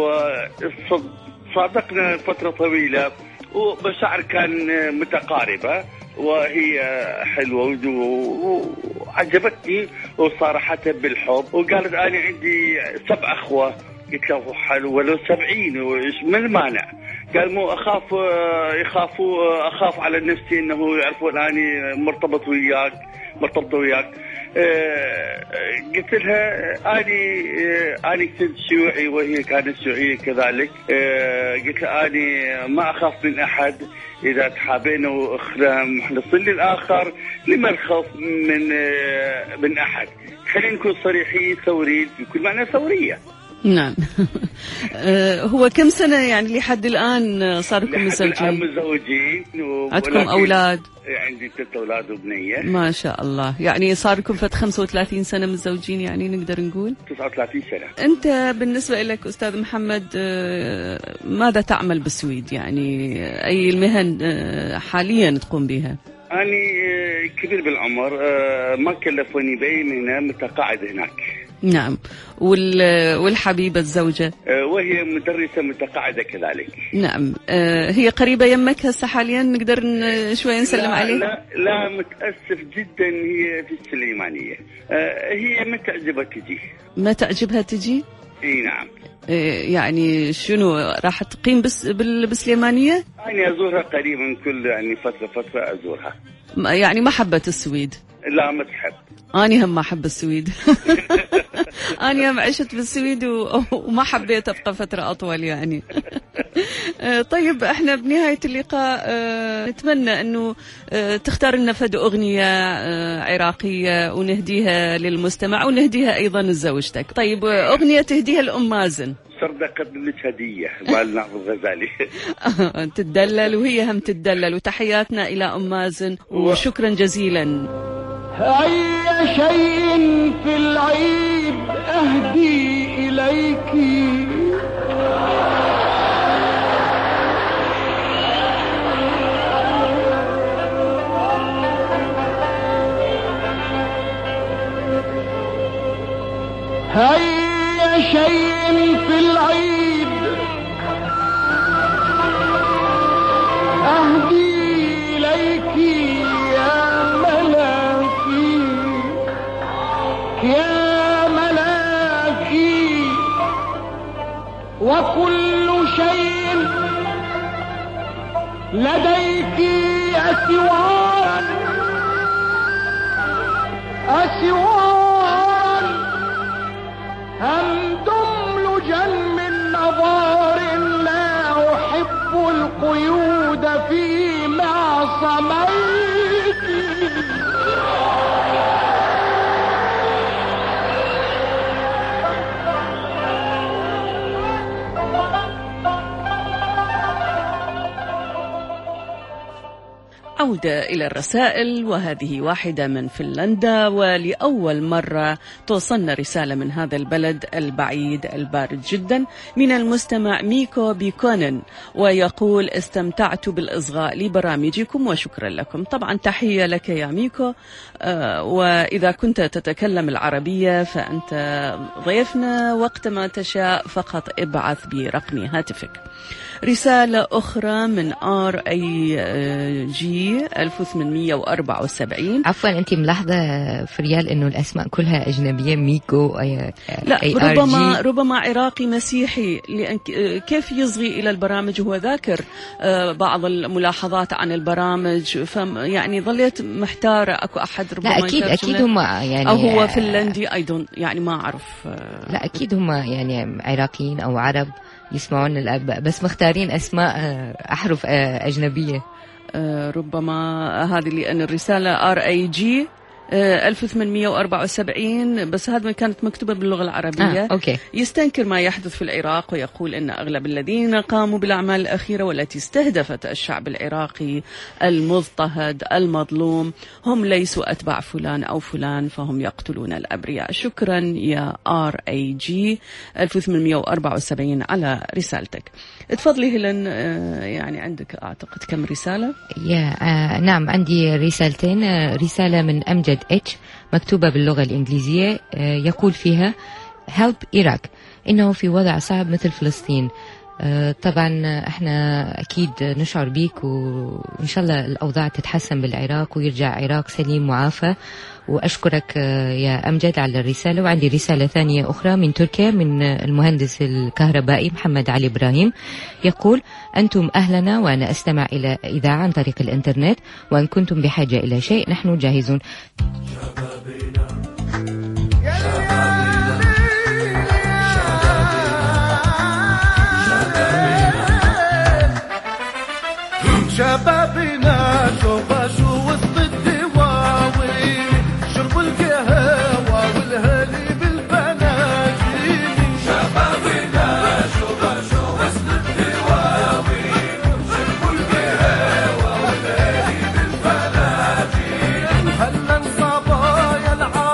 وصادقنا فترة طويلة ومشاعر كان متقاربة وهي حلوة وعجبتني وصارحتها بالحب، وقالت أنا عندي سبع أخوة. قلت له حلو ولو سبعين وإيش من المانع؟ قال مو أخاف يخافوا أخاف على نفسي إنه يعرفون أني مرتبط وياك مرتبط وياك. أه قلت لها أني أني كنت شيوعي وهي كانت شيوعية كذلك. أه قلت لها أني ما أخاف من أحد، إذا تحابينا وإخنا مخلصين للآخر لما نخاف من أه من أحد. خلينا نكون صريحين ثوريين بكل معنى ثورية. نعم. هو كم سنة يعني لحد الآن صار لكم مزوجين؟ مزوجين. عندكم أولاد؟ عندي ثلاث أولاد وبنية. ما شاء الله. يعني صار لكم فت خمسة وثلاثين سنة متزوجين يعني نقدر نقول؟ تسعة وثلاثين سنة. أنت بالنسبة لك أستاذ محمد ماذا تعمل بالسويد؟ يعني أي المهن حاليا تقوم بها؟ أنا كبير بالعمر، ما كلفوني بأي مهنة، متقاعد هناك. نعم. والحبيبة الزوجة وهي مدرسة متقاعدة كذلك. نعم. هي قريبة يمك هسه حاليا نقدر شوي نسلم عليه؟ لا لا متأسف جدا، هي في السليمانية. هي ما تعجبها تجي. ما تعجبها تجي؟ اي نعم. يعني شنو راح تقيم بس بالسليمانية؟ يعني ازورها قريبا، كل يعني فتره فتره ازورها. يعني ما حبت السويد؟ لا ما تحب. أنا هم ما أحب السويد. أنا هم عشت بالسويد وما حبيت أبقى فترة أطول يعني. طيب إحنا بنهاية اللقاء نتمنى أنه تختار لنا فد أغنية عراقية ونهديها للمستمع ونهديها أيضا لزوجتك. طيب أغنية تهديها لأم مازن. صردقت لك هدية بعد نحفظ غزالي. تتدلل وهي هم تتدلل، وتحياتنا إلى أم مازن وشكرا جزيلا. أي شيء في العيد أهدي إليك، أي شيء في العيد أهدي إليك يا ملاكي، يا ملاكي، وكل شيء لديك أسوار أسوار أم دملجا من نظار، لا أحب القيود في معصميك. عودة إلى الرسائل، وهذه واحدة من فنلندا، ولأول مرة توصلنا رسالة من هذا البلد البعيد البارد جدا من المستمع ميكو بيكونن، ويقول: استمتعت بالإصغاء لبرامجكم وشكرا لكم. طبعا تحية لك يا ميكو، آه وإذا كنت تتكلم العربية فأنت ضيفنا وقت ما تشاء، فقط ابعث برقم هاتفك. رسالة أخرى من آر أي جي ألف وثمانمئة وأربعة وسبعين. عفوا أنت ملاحظة في ريال أنه الأسماء كلها أجنبية، ميكو أي لا أي ربما ربما عراقي مسيحي، لأن كيف يصغي إلى البرامج وهو ذاكر بعض الملاحظات عن البرامج، فيعني ظليت محتارة. أكو أحد ربما لا أكيد أكيد هم يعني، أو هو فنلندي أيضا يعني ما أعرف. لا أكيد هم يعني عراقيين أو عرب يسمعون الأب، بس مختارين أسماء أحرف أجنبية. ربما هذه لأن الرسالة آر أي جي ألف وثمانمئة وأربعة وسبعين، بس هذا كانت مكتوبة باللغة العربية. آه، أوكي. يستنكر ما يحدث في العراق، ويقول إن أغلب الذين قاموا بالأعمال الأخيرة والتي استهدفت الشعب العراقي المضطهد المظلوم هم ليسوا أتباع فلان أو فلان، فهم يقتلون الأبرياء. شكرا يا آر أي جي ألف وثمانمئة وأربعة وسبعين على رسالتك. تفضلي هيلين، يعني عندك أعتقد كم رسالة؟ يا آه نعم، عندي رسالتين. آه رسالة من أمجد اتش مكتوبة باللغة الإنجليزية، آه يقول فيها: help Iraq، إنه في وضع صعب مثل فلسطين. آه طبعا احنا أكيد نشعر بيك، وإن شاء الله الأوضاع تتحسن بالعراق ويرجع عراق سليم معافى. وأشكرك يا أمجد على الرسالة. وعندي رسالة ثانية أخرى من تركيا من المهندس الكهربائي محمد علي إبراهيم، يقول: أنتم أهلنا، وأنا أستمع إلى إذاعة عن طريق الإنترنت، وإن كنتم بحاجة إلى شيء نحن جاهزون. شبابنا شوفوا وسط الدواوين، شرب القهوة والهلي بالبناجين. شبابنا شوفوا وسط الدواوين، شرب القهوة والهلي بالبناجين. هلا الصبايا العالم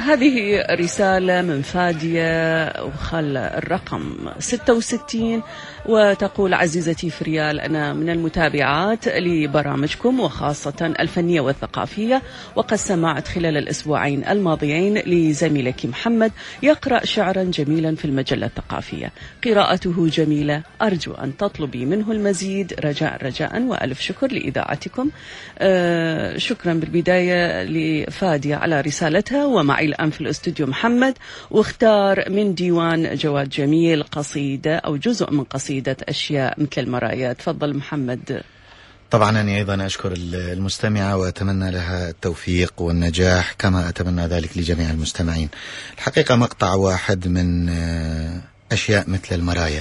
هذه رسالة من فادية وخل الرقم ستة وستين وتقول: عزيزتي فريال، أنا من المتابعات لبرامجكم وخاصة الفنية والثقافية، وقد سمعت خلال الأسبوعين الماضيين لزميلك محمد يقرأ شعرا جميلا في المجلة الثقافية، قراءته جميلة، أرجو أن تطلبي منه المزيد رجاء رجاء، وألف شكر لإذاعتكم. آه شكرا بالبداية لفادية على رسالتها. ومعي الآن في الاستوديو محمد، واختار من ديوان جواد جميل قصيدة أو جزء من قصيدة أشياء مثل المرايا. تفضل محمد. طبعا أنا أيضا أشكر المستمعة وأتمنى لها التوفيق والنجاح كما أتمنى ذلك لجميع المستمعين. الحقيقة مقطع واحد من أشياء مثل المرايا: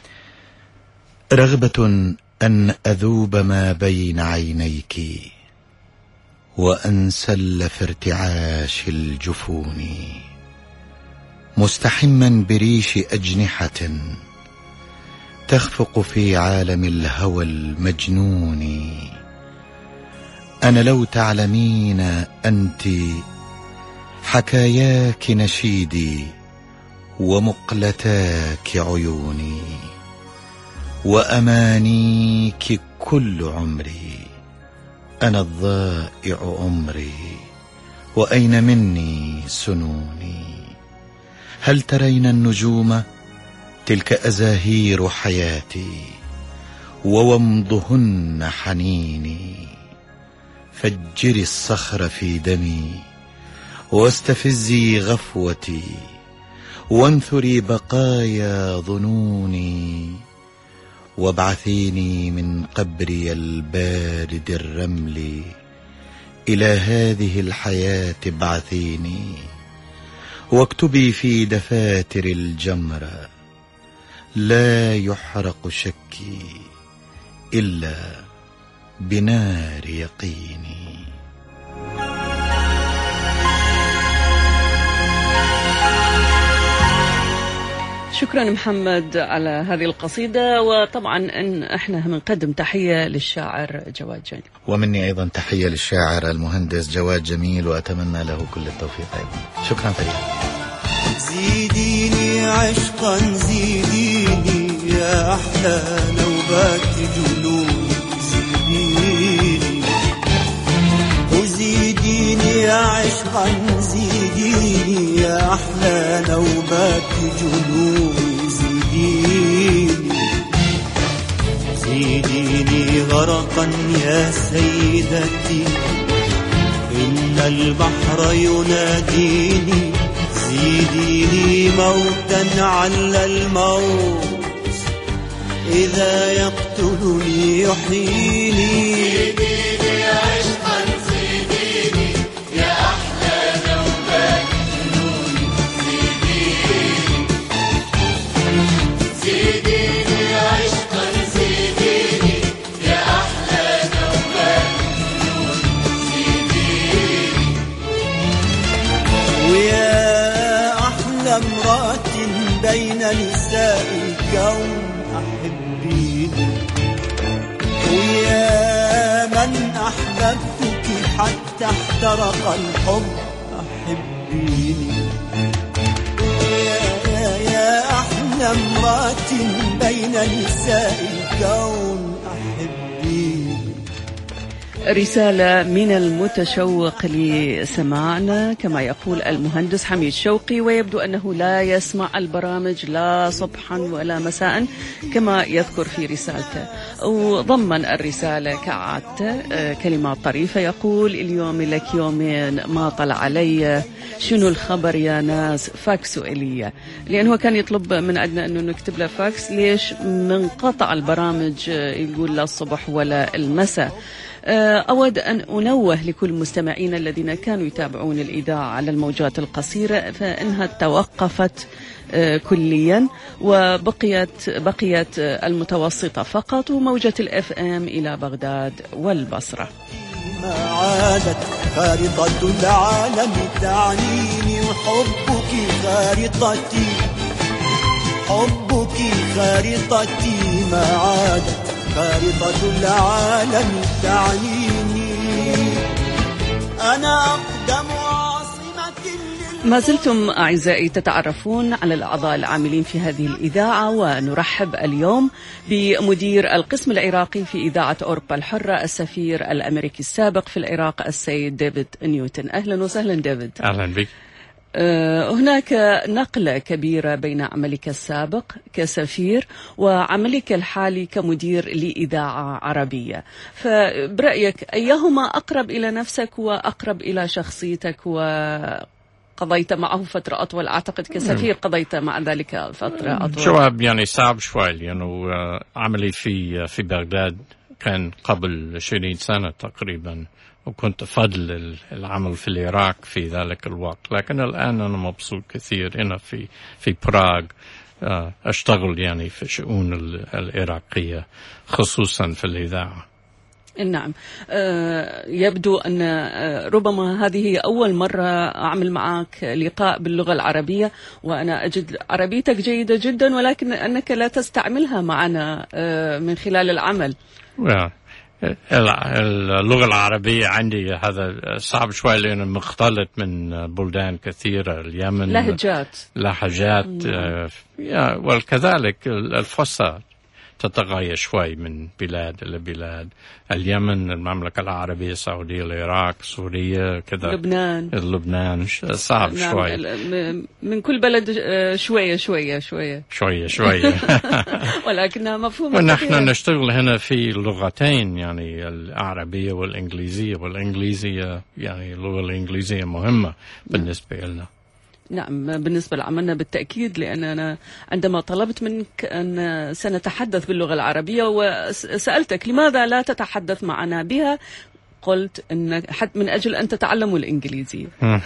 رغبة أن أذوب ما بين عينيك وأنسل في ارتعاش الجفون، مستحما بريش أجنحة تخفق في عالم الهوى المجنون. أنا لو تعلمين أنت حكاياك نشيدي ومقلتاك عيوني، وأمانيك كل عمري، أنا الضائع عمري وأين مني سنوني. هل ترين النجوم؟ تلك أزاهير حياتي وومضهن حنيني. فجري الصخر في دمي واستفزي غفوتي، وانثري بقايا ظنوني، وابعثيني من قبري البارد الرملي، إلى هذه الحياة ابعثيني، واكتبي في دفاتر الجمرة: لا يحرق شكي إلا بنار يقيني. شكرا محمد على هذه القصيدة. وطبعا إن احنا بنقدم تحية للشاعر جواد جميل، ومني أيضا تحية للشاعر المهندس جواد جميل، وأتمنى له كل التوفيق أيضا. شكرا فريد. زيديني عشقا زيديني يا أحلى نوبات جنوني، زيديني وزيديني عشقا زيديني يا أحلى نوبات جنوني، زيديني زيديني غرقا يا سيدتي، إن البحر يناديني، زيديني موتا على الموت إذا يقتلني يحييني. زيديني عشقا زيديني يا أحلى نوبات جنوني، زيديني زيديني عشقا زيديني يا أحلى نوبات جنوني، زيديني. ويا أحلى امرأة بين نساء الكون أحبيني، ويا من أحببتك حتى احترق الحب أحبيني، ويا يا أحلى امرأة بين نساء الكون أحبيني. رسالة من المتشوق لسماعنا كما يقول المهندس حميد شوقي، ويبدو أنه لا يسمع البرامج لا صبحا ولا مساء كما يذكر في رسالته. وضمن الرسالة كعادته كلمات طريفة، يقول: اليوم لك يومين ما طلع علي، شنو الخبر يا ناس، فاكسوا إلي. لأنه كان يطلب من عندنا أنه نكتب له فاكس، ليش منقطع البرامج يقول لا الصبح ولا المساء. أود أن أنوه لكل مستمعين الذين كانوا يتابعون الإذاعة على الموجات القصيرة فإنها توقفت كليا، وبقيت بقيت المتوسطة فقط، وموجة الإف إم إلى بغداد والبصرة. ما عادت خارطة العالم تعنيني، وحبك خارطتي، حبك خارطتي، ما عادت خارطة العالم تعنيني. أنا أقدم عاصمة ما زلتم أعزائي تتعرفون على الأعضاء العاملين في هذه الإذاعة، ونرحب اليوم بمدير القسم العراقي في إذاعة أوروبا الحرة السفير الأمريكي السابق في العراق السيد ديفيد نيوتن. أهلا وسهلا ديفيد. أهلا بك. هناك نقلة كبيرة بين عملك السابق كسفير وعملك الحالي كمدير لإذاعة عربية، فبرأيك أيهما أقرب إلى نفسك وأقرب إلى شخصيتك وقضيت معه فترة أطول؟ أعتقد كسفير قضيت مع ذلك فترة أطول. جواب يعني صعب شوي لأنه يعني عملي في في بغداد كان قبل عشرين سنة تقريبا، وكنت أفضل العمل في العراق في ذلك الوقت، لكن الآن أنا مبسوط كثير هنا في في براغ، أشتغل يعني في الشؤون العراقية خصوصا في الإذاعة. نعم، يبدو أن ربما هذه أول مرة أعمل معك لقاء باللغة العربية، وأنا أجد عربيتك جيدة جدا ولكن أنك لا تستعملها معنا من خلال العمل. اللغة العربية عندي هذا صعب شوي لأنه مختلط من بلدان كثيرة، اليمن لهجات لهجات وكذلك الفصحى تتغير شوي من بلاد إلى بلاد، اليمن، المملكة العربية السعودية، العراق، سوريا كذا، لبنان لبنان صعب نعم. شوي من كل بلد شوية شوية شوية شوية شوية ولكنها مفهومة. ونحن كثيرا. نشتغل هنا في لغتين، يعني العربية والإنجليزية، والإنجليزية يعني اللغة الإنجليزية مهمة بالنسبة لنا. نعم، بالنسبة لعملنا بالتأكيد، لأننا عندما طلبت منك أن سنتحدث باللغة العربية وسألتك لماذا لا تتحدث معنا بها، قلت أن حتى من أجل أن تتعلموا الإنجليزية.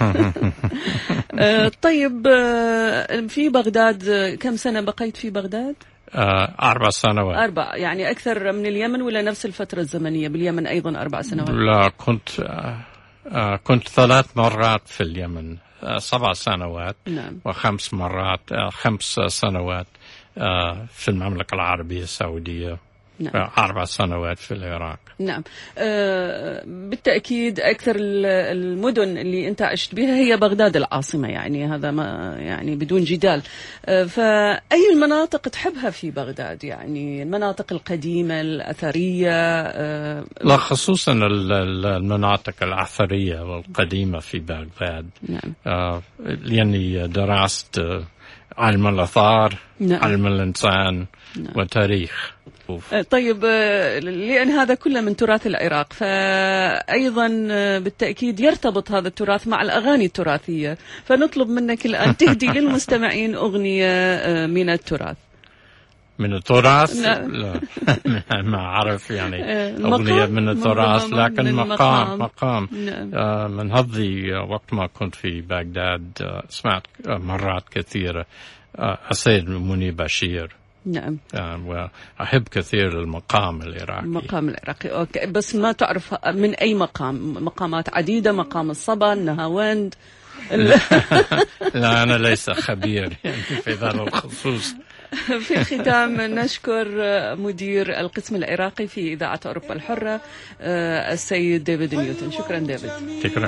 طيب، في بغداد كم سنة بقيت في بغداد؟ أربع سنوات. أربع، يعني أكثر من اليمن ولا نفس الفترة الزمنية؟ باليمن أيضا أربع سنوات. لا، كنت كنت ثلاث مرات في اليمن، سبع سنوات. نعم. وخمس مرات خمس سنوات في المملكة العربية السعودية. نعم. أربع سنوات في العراق. نعم، أه بالتأكيد أكثر المدن اللي أنت عشت بها هي بغداد العاصمة، يعني هذا ما يعني بدون جدال. أه فأي المناطق تحبها في بغداد؟ يعني المناطق القديمة الأثرية؟ أه لا، خصوصا المناطق الأثرية والقديمة في بغداد. نعم. أه لأني درست علم الآثار، نعم. علم الإنسان، نعم. وتاريخ. طيب، لأن هذا كله من تراث العراق، فأيضا بالتأكيد يرتبط هذا التراث مع الأغاني التراثية، فنطلب منك الآن تهدي للمستمعين أغنية من التراث. من التراث؟ نعم. لا ما أعرف يعني أغنية من التراث، لكن مقام مقام نعم. آه من هذي وقت ما كنت في بغداد آه سمعت مرات كثيرة آه السيد منيب بشير. نعم. آه وأحب كثير المقام العراقي. المقام العراقي، أوكي، بس ما تعرف من أي مقام؟ مقامات عديدة، مقام الصبا، النهاوند. لا, لا أنا ليس خبير يعني في هذا الخصوص. في الختام نشكر مدير القسم العراقي في إذاعة أوروبا الحرة السيد ديفيد نيوتن. شكرا ديفيد. شكرا.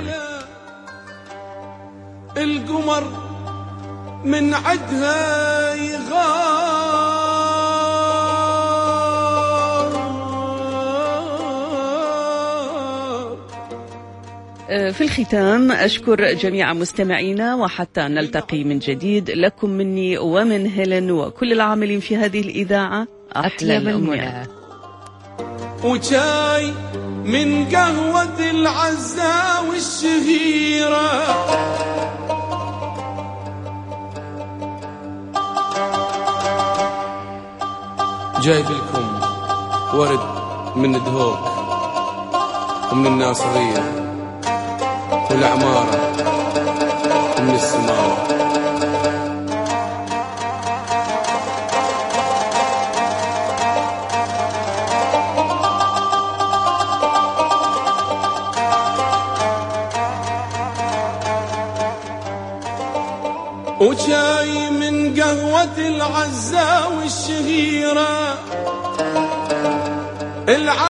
القمر من عدها يغار في الختام أشكر جميع مستمعينا، وحتى نلتقي من جديد لكم مني ومن هيلين وكل العاملين في هذه الإذاعة أحلى الأمنيات. وشاي من قهوة العزة والشهيرة، جايب لكم ورد من دهوك ومن الناصرية والعمارة ومن السماوة. وشاي من قهوة العزة والشهيرة.